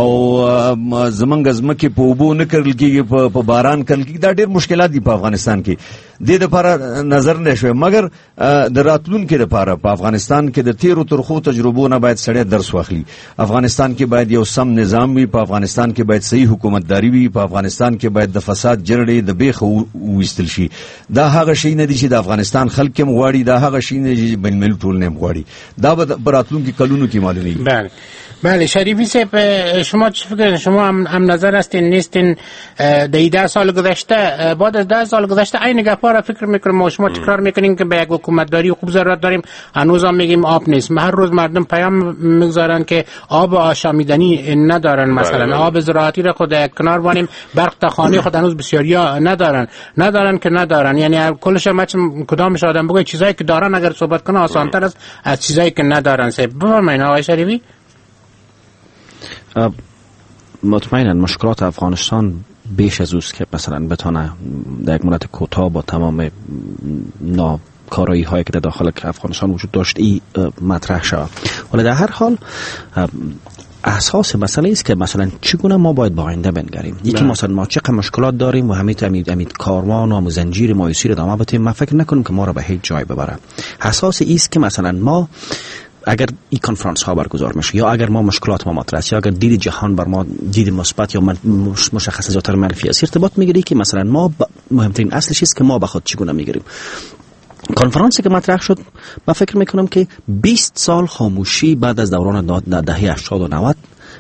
او زمونږ ځمکې په اوبو نه کرل کېږي، په باران کرل کېږي. دا ډېر مشکلات دي په افغانستان کې. دې دپاره نظر نه شوی مګر د راتلونکي دپاره په افغانستان کې د تیرو ترخو تجربو نه باید سړی درس واخلي. افغانستان کې باید یو سم نظام وي، په افغانستان کې باید صحیح حکومتداري وي، په افغانستان کې باید د فساد جرړې د بیخه وایستل شي. دا هغه شی نه دي چې د افغانستان خلک هم غواړي، دا هغه شی نه دي چې بین الملل ټولنه هم غواړي. دا به راتلونکي کلونو کې معلومیږي. بله شریفی صاحب شما چی فکر شما هم نظر هستین نیستین در 10 سال گذشته بعد از 10 سال گذشته این گپا را فکر میکنیم ما شما تکرار میکنیم که به یک حکومتداری خوب ضرورت داریم، هنوز هم میگیم آب نیست. هر روز مردم پیام میگذارن که آب آشامیدنی ندارن، مثلا آب زراعتی را خود کنار بانیم، برق تا خانه خود هنوز بسیاریا ندارن که ندارن. یعنی کلش هم کدامش آدم بگه چیزایی که دارن اگر صحبت کنه آسان‌تر است از چیزایی که ندارن. بفرمایید آقای شریفی. مطمئنا مشکلات افغانستان بیش از اوست که مثلا بتانه در یک مدت کوتاه با تمام ناکارایی هایی که در داخل افغانستان وجود داشت ای مطرح شود. ولی در هر حال اساس مسئله است که مثلا چگونه ما باید با آینده بنگریم. یکی مثلا ما چقدر مشکلات داریم و همین کاروان و زنجیر مایوسی رو ادامه بدیم، ما فکر نکنیم که ما را به هیچ جای ببره. اساس است که مثلا ما اگر این کنفرانس ها برگزار میشه یا اگر ما مشکلات ما مطرح است یا اگر دید جهان بر ما دید مثبت یا مشخصات منفی است ارتباط میگیره که مثلا ما مهمترین اصلش است که ما به خود چگونه میگیریم. کنفرانسی که مطرح شد من فکر میکنم که 20 سال خاموشی بعد از دوران دهه 80 و 90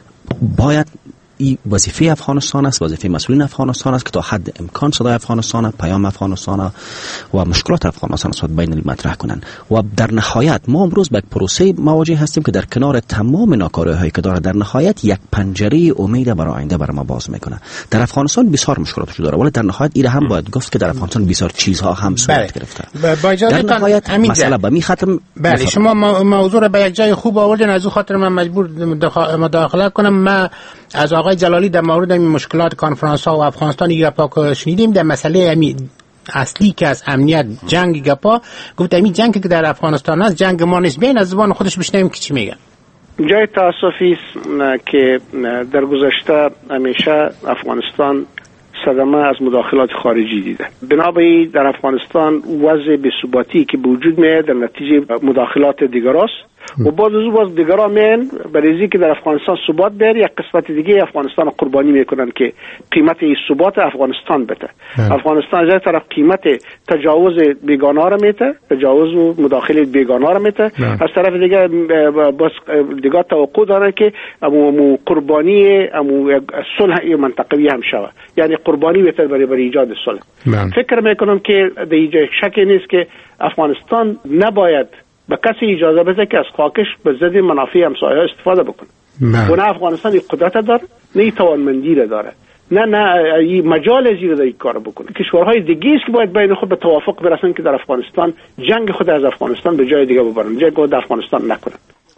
باید این وظیفه افغانستان است، وظیفه مسئولین افغانستان است که تا حد امکان صدای افغانستان، پیام افغانستان و مشکلات افغانستان را بین الملل مطرح کنند. و در نهایت ما امروز به یک پروسه مواجه هستیم که در کنار تمام ناکاری‌هایی که داره در نهایت یک پنجره امید برای آینده برای ما باز میکنه. در افغانستان بسیار مشکلات وجود داره ولی در نهایت این هم باید گفت که در افغانستان بسیار چیزها هم صورت گرفته. در نهایت مسئله به می ختم. بله شما موضوع را به یک جای خوب آوردین، از اون خاطر من مجبور مداخله کنم. من از آقای جلالی در مورد این مشکلات کنفرانس ها و افغانستان گپا شنیدیم. در مسئله اصلی که از امنیت جنگ گپا گفت این جنگی که در افغانستان است جنگ ما نیست. بین از زبان خودش بشنویم که چی میگه. جای تاسفی است که در گذشته همیشه افغانستان صدمه از مداخلات خارجی دیده. بنابراین در افغانستان وضع بی‌ثباتی که به وجود میاد در نتیجه مداخلات دیگراست و باز دیگران میان برای که در افغانستان ثبات بیاره یک قسمت دیگه افغانستان قربانی میکنن که قیمت این ثبات افغانستان بده. افغانستان از یک طرف قیمت تجاوز بیگانه را میته، تجاوز و مداخله بیگانه را میته، از طرف دیگه باز دیگه توقع داره که امو قربانی امو صلح منطقوی هم شود، یعنی قربانی بهتر برای ایجاد صلح. فکر میکنم که در اینجا شکی نیست که افغانستان نباید به کسی اجازه بده که از خاکش به ضد منافع همسایه‌ها استفاده بکنه. و نه افغانستان این قدرت داره، نه این توانمندی را داره، نه این مجال از این کار بکنه. کشورهای دیگه است که باید بین خود به توافق برسن که در افغانستان جنگ خود از افغانستان به جای دیگه ببرن، جنگ خود در افغانستان نکنن.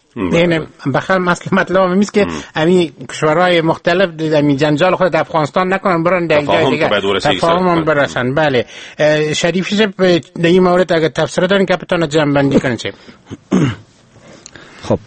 این بخیر مطلب همیست که همین کشورهای مختلف همین جنجال خود در افغانستان نکنن، برن در جای دیگه تفاهم برسن. بله شریفی صاحب در این مورد اگر تفسیر دارین کاپیتان جنبندی کنید. خب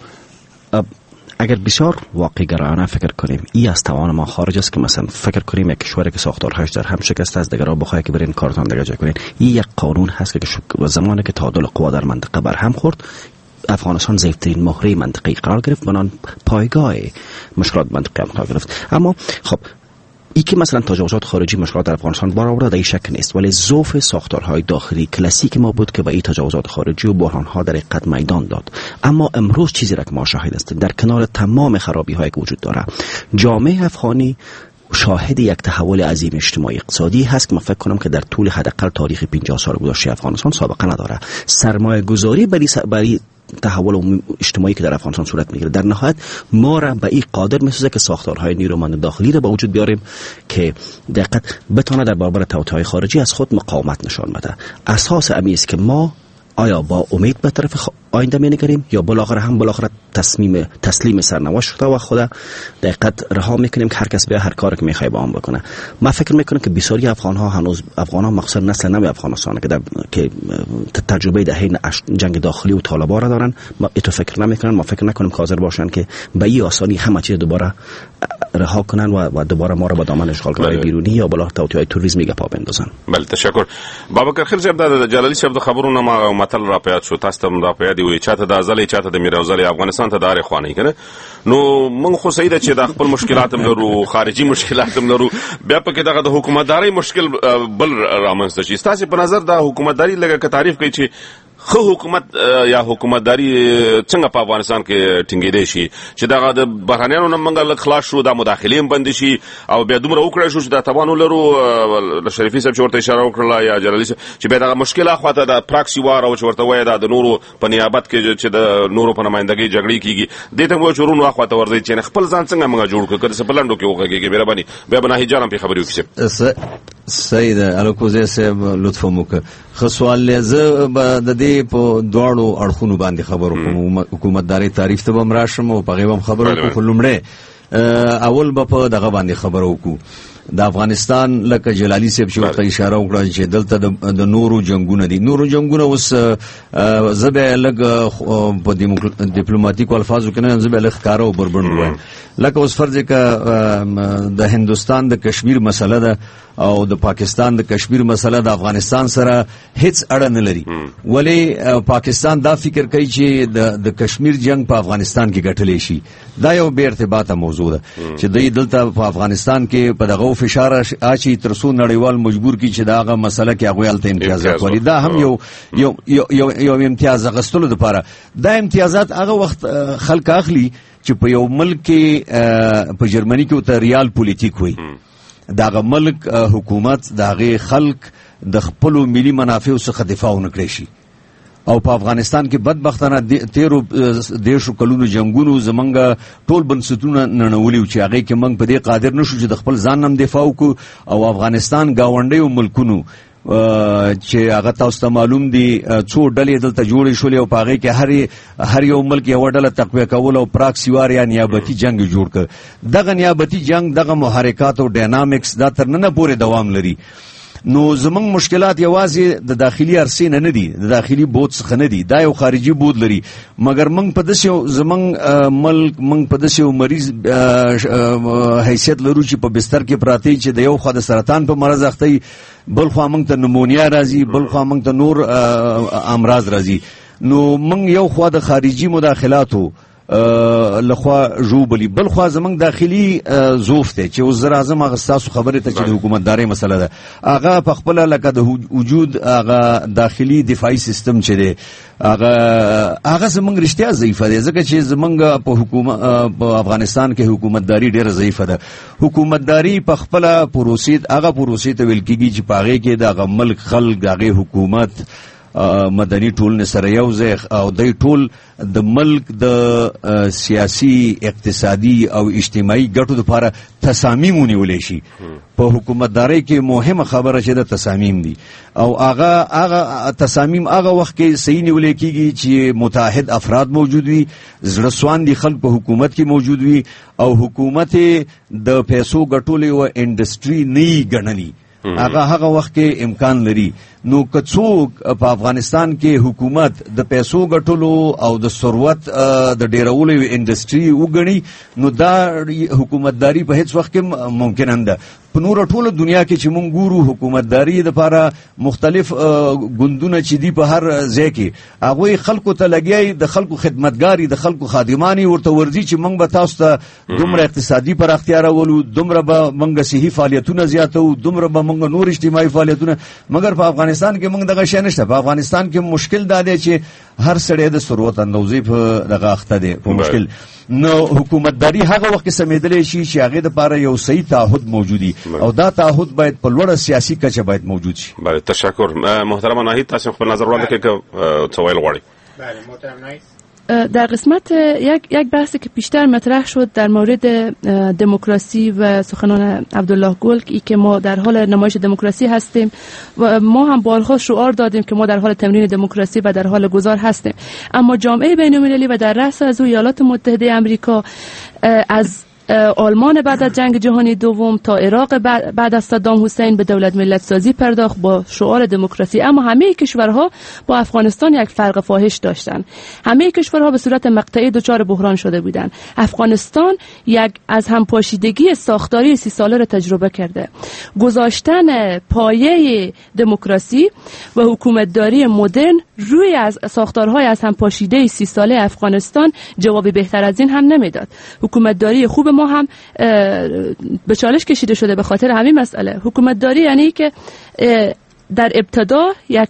اگر بسیار واقع گرایانه فکر کنیم این از توان ما خارج است که مثلا فکر کنیم یک کشوری که ساختارهاش در هم شکسته از دیگرها بخواد که برین کارتون دیگه جای کنین، این یک قانون هست که زمانی که تعادل قوا در منطقه بر هم خورد افغانستان ضعیفترین مهره منطقه‌ای قرار گرفت، بنان پایگاه مشکلات منطقه‌ای قرار گرفت. اما خب ای که مثلا تجاوزات خارجی مشکلات در افغانستان برآورده در این شک نیست، ولی ضعف ساختارهای داخلی کلاسیک ما بود که به این تجاوزات خارجی و بحران‌ها در حقیقت میدان داد. اما امروز چیزی را که ما شاهد هستیم در کنار تمام خرابی‌هایی که وجود داره، جامعه افغانی شاهد یک تحول عظیم اجتماعی اقتصادی هست که من فکر کنم که در طول حداقل تاریخ 50 سال گذشته افغانستان سابقه نداره. سرمایه گذاری برای تحول اجتماعی که در افغانستان صورت میگیره در نهایت ما را به این قادر میسازه که ساختارهای نیرومند داخلی را به وجود بیاریم که دقیقاً بتونه در برابر توطئه‌های خارجی از خود مقاومت نشان بده. اساس امی است که ما آیا با امید به طرف آینده می‌نگریم یا بالاخره تسلیم سرنوشت شده و خود دقیقاً رها میکنیم که هر کس به هر کاری که میخواد با آن بکنه. من فکر میکنم که بسیاری افغان‌ها مخصوصا نسل نو افغانستان که تجربه دهه جنگ داخلی و طالبان را دارن، ما اتو فکر نمیکنن، ما فکر نکنیم که حاضر باشن که به این آسانی همه چیز دوباره رها کنن و دوباره ما را با دامن اشغالگرای بیرونی یا بالا توطئه‌های تروریسمی پا بندازن. بله تشکر. بابکر خیل صاحب د جلالی صاحب د خبرونو ما متل را پیاد شو، تاسو ته را پیاد وي چاته د ازلې چاته د میرزالي افغانستان ته داري خواني کنه. نو موږ خو سیده چې د خپل مشکلات هم لرو، خارجي مشکلات هم لرو، بیا په کې دغه د حکومتداري مشکل بل رامنځته شي. تاسو په نظر د حکومتداري لږه تعریف کوي چې خو حکومت یا حکومتداري څنګه په افغانستان کې ټینګېدای شي چې دغه د بهرانیانو نه منګل خلاص شو، د مداخلې بند شي او بیا دومره وکړای شو چې د تبانو لرو شریفي صاحب ورته اشاره وکړه یا جلالي چې بیا دغه مشکله خواته د پراکسي وار او چې ورته وایي د نورو په نیابت کې چې د نورو په نمائندګۍ جګړې کیږي دته مو چورونو اخواته ورځي چې خپل ځان څنګه موږ جوړ کړو کله سپلندو کې وګږي بیا باندې بیا بنه جانم په خبرو کې سید الکوزه صاحب لطف وکړه. خو سوال لزه د دې په دواړو اړخونو باندې خبرو کوم، حکومتداري تعریف ته هم راشم او په غیبم خبرو کوم. لومړی اول به په دغه باندې خبرو کوم د افغانستان لکه جلالی صاحب چې اشاره وکړه چې دلته د نورو جنگونه دي. نورو جنگونه اوس زبې لګ په ډیپلوماټیک الفاظو کې نه زبې لګ کارو بربند وای. لکه اوس فرض کې د هندستان د کشمیر مسله ده او د پاکستان د کشمیر مسله د افغانستان سره هیڅ اړه نه لري. ولی پاکستان دا فکر کوي چې د کشمیر جنگ په افغانستان کې ګټلې شي. دا یو بے ارتباطه موضوع ده چې دوی دلته په افغانستان کې په دغه فشار اچي ترڅو نړیوال مجبور کی چې داغه مسله کې هغه الته امتیازات ولې. دا هم یو امتیاز غستلو لپاره. دا امتیازات هغه وخت خلک اخلي چې په یو ملک کې په جرمني کې ته ریال پولیټیک وي. داغه ملک حکومت داغه خلک د خپل ملي منافع څخه دفاع ونکړي شي. او په افغانستان کې بدبختانه 13 کلونو جنگونو زمونږ ټول بنسټونه ننولیو چې هغه کې موږ په دې قادر نشو چې د خپل ځان نم دفاع وکړو. او افغانستان گاونډیو ملکونو چې هغه تاسو ته معلوم دي څو ډلې دلته جوړې شولې او په هغه کې هر یو ملک یو ډله تقویه کول او پراکسی وار یا نیابتي جنگ جوړ کړ. دغه نیابتي جنگ دغه محرکات او ډاینامیکس دا تر نن پورې دوام لري. نو زمونږ مشکلات یوازې د داخلي عرصې نه دي، د داخلي بود څخه نه دي، دا یو خارجي بود لري. مګر موږ په داسې زمونږ ملک موږ په داسې مریض حیثیت لرو چې په بستر کې پراته چې د یو خوا د سرطان په مرض اخته، بل خوا موږ ته نمونیا راځي، بل خوا موږ ته نور امراض راځي. نو موږ یو خوا د خارجي مداخلاتو لخوا جوبلی، بل خوا زمنګ داخلي زوف ته چې وزیر اعظم هغه تاسو خبره ته چې د حکومتداري مسله ده، هغه په خپل لکه د وجود هغه داخلي دفاعي سیستم چې دی هغه زمنګ رښتیا ضعیفه ده، ځکه چې زمنګ په حکومت په افغانستان کې حکومتداري ډیره ضعیفه ده. حکومتداري په خپل پروسې هغه پروسې ته ویل کیږي چې پاغه کې د ملک خلک هغه حکومت مدني ټولنه سره یو ځای او د ټول د ملک د سیاسي اقتصادي او اجتماعي ګټو لپاره تصامیم ونیول شي. په حکومتداري کې مهمه خبره چې د تصامیم دي او هغه تصامیم هغه وخت کې صحیح نیول کېږي چې متحد افراد موجود وي، زړسوان دي خلک په حکومت کې موجود وي او حکومت د پیسو ګټولې او انډستری نه ګڼلي. هغه وخت کې امکان لري. نو کڅوک په افغانستان کې حکومت د پیسو ګټلو او د ثروت د ډیرولو انډستری وګڼي، نو دا حکومتداري په هیڅ وخت کې ممکن نه ده. په نور ټوله دنیا کې چې مونږ ګورو حکومتداري لپاره مختلف ګوندونه چې دی په هر ځای کې هغه خلکو ته لګي، د خلکو خدمتګاری، د خلکو خادمانی ورته ورځي چې مونږ به تاسو ته دومره اقتصادي پراختیا راولو، دومره به مونږ صحي فعالیتونه زیاتو، دومره به مونږ نور اجتماعي فعالیتونه. مګر په افغانستان کې مونږ دغه شی نشته. په افغانستان کې مشکل دا دی چې هر سړی د ثروت اندوزي په دغه اخته دی په مشکل. نو حکومتداري هغه وخت سمېدلې شي چې هغه د لپاره یو صحیح تعهد موجودي او دا تعهد باید په لوړه سیاسي کچه باید موجود شي. بله، تشکر. محترم ناهید، تاسو خپل نظر وړاندې کړئ، څه ویل غواړئ؟ بله محترم ناهید، در قسمت یک بحثی که پیشتر مطرح شد در مورد دموکراسی و سخنان عبدالله گل که ما در حال نمایش دموکراسی هستیم و ما هم بارها شعار دادیم که ما در حال تمرین دموکراسی و در حال گذار هستیم، اما جامعه بین‌المللی و در رأس از ایالات متحده آمریکا از آلمان بعد از جنگ جهانی دوم تا عراق بعد از صدام حسین به دولت ملت سازی پرداخت با شعار دموکراسی. اما همه کشورها با افغانستان یک فرق فاحش داشتند. همه کشورها به صورت مقطعی دچار بحران شده بودند. افغانستان یک از همپاشیدگی ساختاری 30 ساله را تجربه کرده. گذاشتن پایه دموکراسی و حکومتداری مدرن روی از ساختارهای از همپاشیده 30 ساله افغانستان جواب بهتر از این هم نمیداد. حکومتداری خوب ما هم به چالش کشیده شده به خاطر همین مسئله. حکومتداری یعنی که در ابتدا یک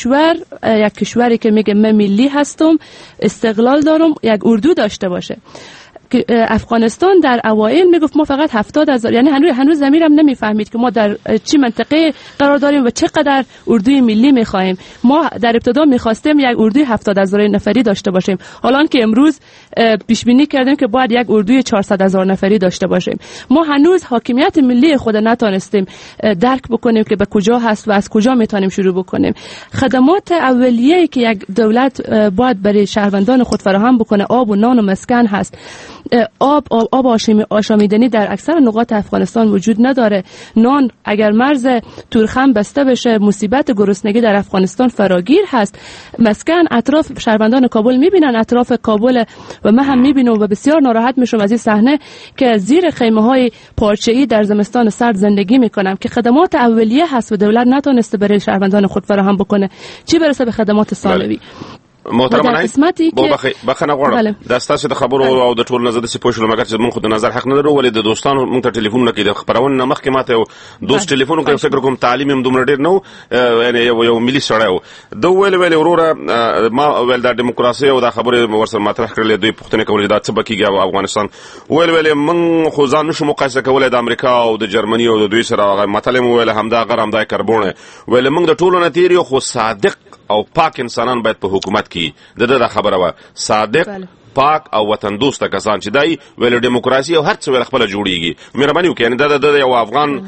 کشوری که میگه من ملی هستم، استقلال دارم، یک اردو داشته باشه. افغانستان در اوایل میگفت ما فقط 70,000، یعنی هنوز ضمیرم نمیفهمید که ما در چه منطقه قرار داریم و چقدر اردوی ملی میخوایم. ما در ابتدا میخواستیم یک اردوی 70,000 نفری داشته باشیم، حالا که امروز پیش بینی کردیم که باید یک اردوی 400,000 نفری داشته باشیم. ما هنوز حاکمیت ملی خود نتونستیم درک بکنیم که به کجا هست و از کجا میتونیم شروع بکنیم. خدمات اولیه‌ای که یک دولت باید برای شهروندان خود فراهم بکنه، آب و نان و مسکن هست. آب آشامیدنی در اکثر نقاط افغانستان وجود نداره. نان اگر مرز تورخم بسته بشه مصیبت گرسنگی در افغانستان فراگیر هست. مسکن اطراف شهروندان کابل میبینن اطراف کابل و من هم میبینم و بسیار ناراحت میشم از این صحنه که زیر خیمه های پارچه‌ای در زمستان سرد زندگی میکنم که خدمات اولیه هست و دولت نتونسته برای شهروندان خود فراهم بکنه، چی برسه به خدمات ثانوی. محترم نایب بخنه غواړم دا ستاسو د خبرو او د ټول نظر د سپوشل مګر چې موږ خو د نظر حق نه لرو ولې د دوستانو موږ ته ټلیفون نکړي د خبرونه مخکې ماته یو دوست ټلیفون کوي فکر کوم تعلیم هم دومره ډیر نو یعنی یو ملي سړی و د ویل وروره ما ول د دیموکراسي او د خبرې ورسره مطرح کړل دوی پښتنه کول دا څه بکیږي افغانستان ویل موږ خو ځان نشو مقایسه کولای د امریکا او د جرمني او د دوی سره مطلب ویل همدا غرام دای کربونه ویل موږ د ټولو نتیریو خو صادق او پاک انسانان باید په حکومت کې د خبره و صادق پاک او وطن دوست کسان چې دای ویل دیموکراسي او هر څه ول خپل جوړیږي مهرباني وکړئ د یو افغان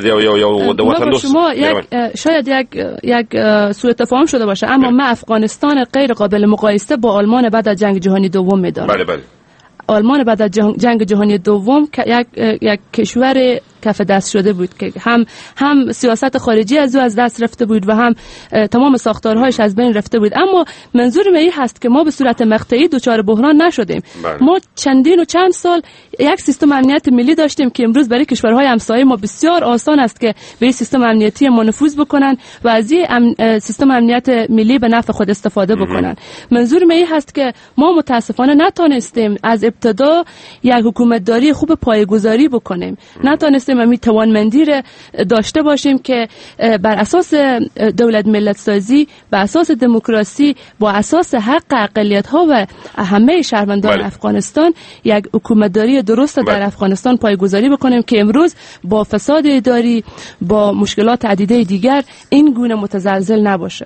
یو د وطن دوست شاید یک سوء تفاهم شده باشه اما من افغانستان غیر قابل مقایسه با آلمان بعد از جنگ جهانی دوم میدانم. بله آلمان بعد از جنگ جهانی دوم یک کشور کف دست شده بود که هم سیاست خارجی از او از دست رفته بود و هم تمام ساختارهایش از بین رفته بود. اما منظور من این هست که ما به صورت مقطعی دچار بحران نشدیم. ما چند سال یک سیستم امنیت ملی داشتیم که امروز برای کشورهای همسایه ما بسیار آسان است که به این سیستم امنیتی ما نفوذ بکنن و از این سیستم امنیت ملی به نفع خود استفاده بکنن. منظور من این هست که ما متاسفانه نتونستیم از ابتدا یک حکومتداری خوب پایه‌گذاری بکنیم. نتونستیم می توانمندی را داشته باشیم که بر اساس دولت ملت سازی، بر اساس دموکراسی، با اساس حق اقلیت ها و همه شهروندان افغانستان یک حکومتداری درست در افغانستان پایه‌گذاری بکنیم که امروز با فساد اداری، با مشکلات عدیده دیگر این گونه متزلزل نباشه.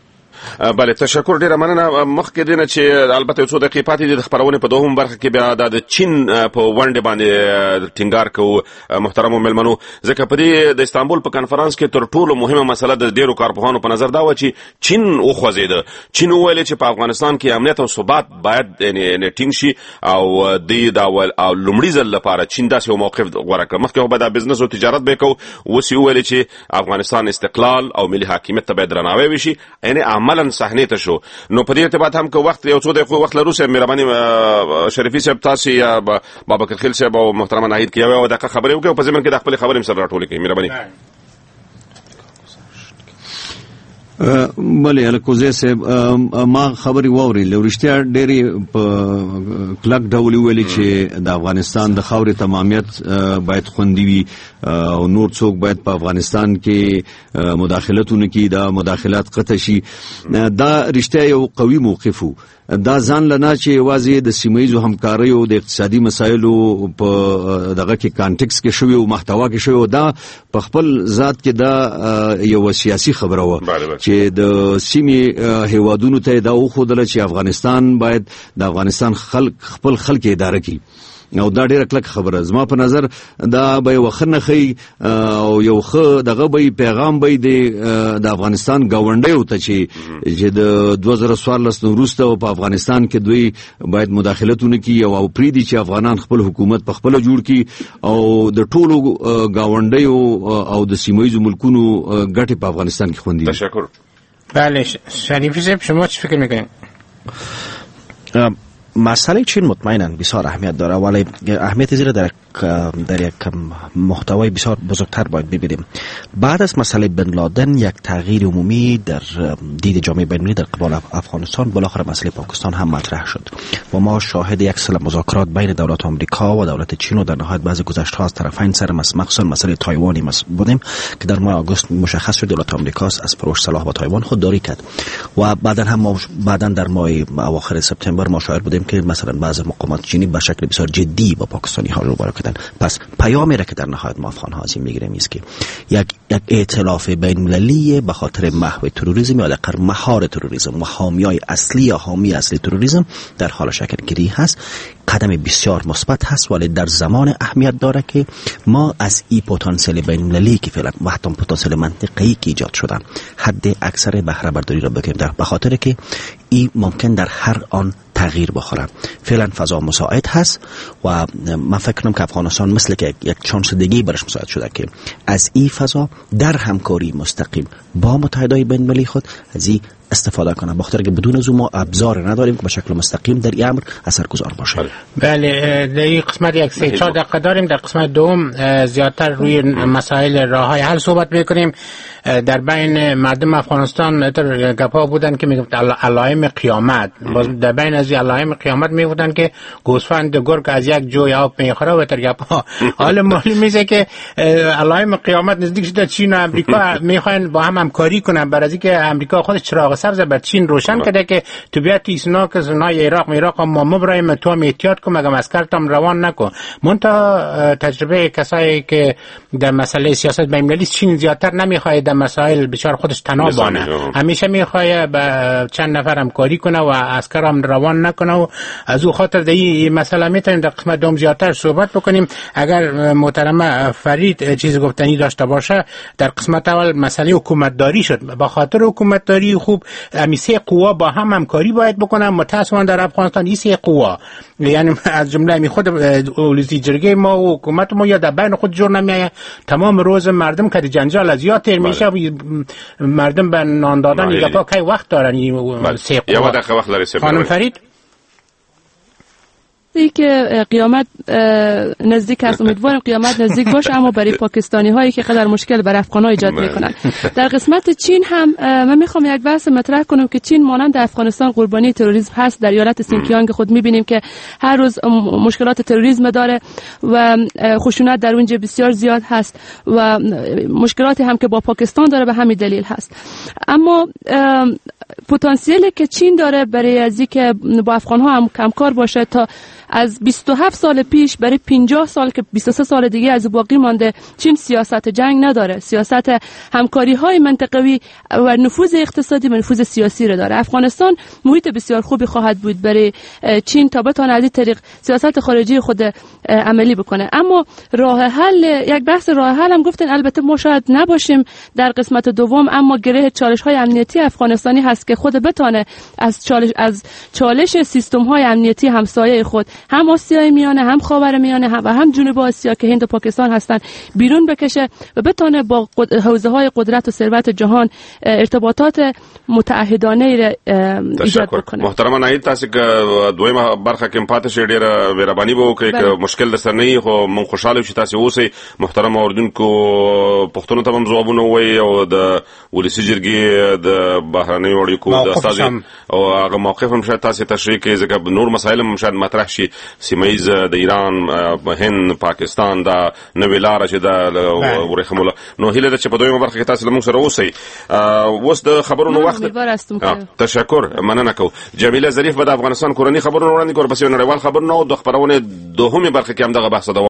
بله تشکر ډیره مننه. مخکې دینه چې البته یو څو دقیقې پاتې دي د خبرونه په دوهم برخه کې بیا د چین په ونډه باندې ټینګار کوو محترمو ملمنو ځکه په دې د استانبول په کانفرنس کې تر ټولو مهمه مسله د ډیرو کارپوهانو په نظر دا و چې چین وخوځیده. چین وویل چې په افغانستان کې امنیت او ثبات باید یعنی ټینګ شي او د لومړي ځل لپاره چین داسې یو موقف غوره کړ. مخکې به د بزنس او تجارت به کو اوس ویل چې افغانستان استقلال او ملي حاکمیت ته باید درناوی وشي یعنی عملاً صحنه ته شو. نو په دې ارتباط هم که وخت یو څو دقیقې وخت لرو سه مهرباني شریفي صاحب تاسو یا بابکر خیل صاحب او محترم ناهید کې یو دغه خبرې وکړو په ځمن کې د خپل خبرې سره راټول کړئ مهرباني. بله الکوزه صاحب ما خبري ووري لورشتیا ډېری په کلک ډول ویلي چې د افغانستان د خاورې تمامیت باید خوندي وي او نور څوک باید په افغانستان کې مداخلتونه کوي دا مداخلات قطع شي. دا رښتیا یو قوي موقف وو. دا ځان لنا چې واځي د سیمایزو همکاري او د اقتصادي مسایلو په دغه کې کانټیکس کې شوی او محتوا کې شوی دا په خپل ذات کې دا یو سیاسي خبره و چې د سیمې هیوادونو ته دا وخدل چې افغانستان باید د افغانستان خپل خلک اداره کړي او دا ډیره کلک خبره. زما په نظر دا به وخنه خي او یو خو دغه به پیغام به د افغانستان گاونډیو ته چې د 2014 وروسته په افغانستان کې دوی باید مداخلتونه کوي او پریدي چې افغانان خپل حکومت په خپل جوړ کړي او د ټولو گاونډیو او د سیمایي ملکونو ګټه په افغانستان کې خوندي. تشکر. بله شریفی صاحب شما چی فکر میکنید؟ مسئله چین مطمئنا بسیار اهمیت داره ولی اهمیت زیر در یک محتوای بسیار بزرگتر باید ببینیم. بعد از مسئله بن لادن یک تغییر عمومی در دید جامعه بین‌المللی در قبال افغانستان بالاخره مسئله پاکستان هم مطرح شد و ما شاهد یک سلسله مذاکرات بین دولت آمریکا و دولت چین و در نهایت بعضی گذشته‌ها از طرفین سر مخصوصا مسئله تایوانی بودیم که در ماه آگوست مشخص شد دولت آمریکا از فروش سلاح با تایوان خودداری کرد و بعداً در ماه اواخر سپتامبر ما شاهد بودیم که مثلا بعضی مقامات چینی به شکل بسیار جدی با پاکستانی ها روبرو کردن. پس پیامی را که در نهایت ما افغان ها از این میگیریم است که یک ائتلاف بین المللی به خاطر محو تروریسم یا در مهار تروریسم و حامیای اصلی یا حامی اصلی تروریسم در حال شکل گیری هست. قدم بسیار مثبت هست ولی در زمان اهمیت داره که ما از این پتانسیل بین المللی که فعلا و حتی پتانسیل منطقه‌ای که ایجاد شدن حد اکثر بهره برداری را بکنیم به خاطر که این ممکن در هر آن تغییر بخوره. فعلا فضا مساعد هست و من فکر کنم که افغانستان مثل که یک چانس دیگه برش مساعد شده که از این فضا در همکاری مستقیم با متحدای بین المللی خود از این استفاده کنه، بخاطر که بدون از ما ابزار نداریم که به شکل مستقیم در این امر اثرگذار باشه. بله، در این قسمت یک 3-4 دقیقه داریم. در قسمت دوم زیادتر روی مسائل راههای حل صحبت میکنیم. در بین مردم افغانستان گپا بودن که میگفت علائم قیامت، در بین از علائم قیامت میگفتن که گوسفند گرگ از یک جوی آب میخوره و تر گپا حال معلوم میشه که علائم قیامت نزدیک شده. چین و امریکا میخواین با هم همکاری کنن، برای اینکه امریکا خودش چراغ سبز بر چین روشن کرده که تو بیا ایسنا که زنای عراق ما مبرایم تو هم احتیاط کن، مگه مسکرتم روان نکن. منتها تجربه کسایی که در مسئله سیاست بین المللی چین زیادتر نمیخواد در مسائل بسیار خودش تنها بانه، همیشه میخواد با چند نفر همکاری کنه و عسکرام روان نکنه و از او خاطر در این مسئله میتونیم در قسمت دوم زیادتر صحبت بکنیم. اگر محترم فرید چیز گفتنی داشته باشه، در قسمت اول مسئله حکومت داری شد. با خاطر حکومت داری خوب سه قوا با هم همکاری باید بکنن. متأسفانه در افغانستان این سه قوا، یعنی از جمله می خود اولویتی جرگه ما و حکومت ما یا در بین خود جور نمیآید. تمام روز مردم که جنجال از یاد تیر میشه، مردم به نان دادن گپا کی وقت دارن این سه قوا. یا دقیقه وقت داره. خانم فرید ای که قیامت نزدیک است، امیدوارم قیامت نزدیک باشه، اما برای پاکستانی هایی که قدر مشکل بر افغان ها ایجاد میکنن. در قسمت چین هم من میخوام یک بحث مطرح کنم که چین مانند افغانستان قربانی تروریسم هست. در ایالت سینکیانگ خود میبینیم که هر روز مشکلات تروریسم داره و خشونت در اونجا بسیار زیاد هست و مشکلاتی هم که با پاکستان داره به همین دلیل هست. اما پتانسیلی که چین داره برای از اینکه با افغان ها هم همکار باشه، تا از 27 سال پیش برای 50 سال که 23 سال دیگه از باقی مانده، چین سیاست جنگ نداره، سیاست همکاری های منطقوی و نفوذ اقتصادی و نفوذ سیاسی رو داره. افغانستان محیط بسیار خوبی خواهد بود برای چین تا بتونه از این طریق سیاست خارجی خود عملی بکنه. اما راه حل، یک بحث راه حل هم گفتن، البته ما شاید نباشیم در قسمت دوم، اما گره چالش های امنیتی افغانستانی هست که خود بتونه از چالش سیستم های امنیتی همسایه خود، هم آسیای میانه، هم خاور میانه و هم جنوب آسیا که هند و پاکستان هستن، بیرون بکشه و بتونه با حوزه های قدرت و ثروت جهان ارتباطات متعهدانه ایجاد بکنه. محترم نایب، تاسو که دویمه برخه کې پاتې شې ډیره مهرباني به وکړئ که مشکل در سر نه وي، خو موږ خوشاله شو تاسو اوسئ. محترم اوردونکو پښتنو ته هم ځوابونه ووایي او د ولسي جرګې د بهرنیو اړیکو د استازي او هغه موقف هم شاید تاسو تشریح کړئ، ځکه نور مسایل هم شاید مطرح شي. سیمه د ایران، هند، پاکستان دا نوې لاره چې دا ورخموله. نو هیله ده چې په دویمه برخه کې تاسو له موږ سره اوسئ. اوس د خبرونو وخت. تشکر، مننه کوم. جمیله ظریف به د افغانستان کورنی خبرونو وړاندې کور، پس یو نړیوال خبرونه او د خبرونه دوهمه برخه کې هم دغه بحث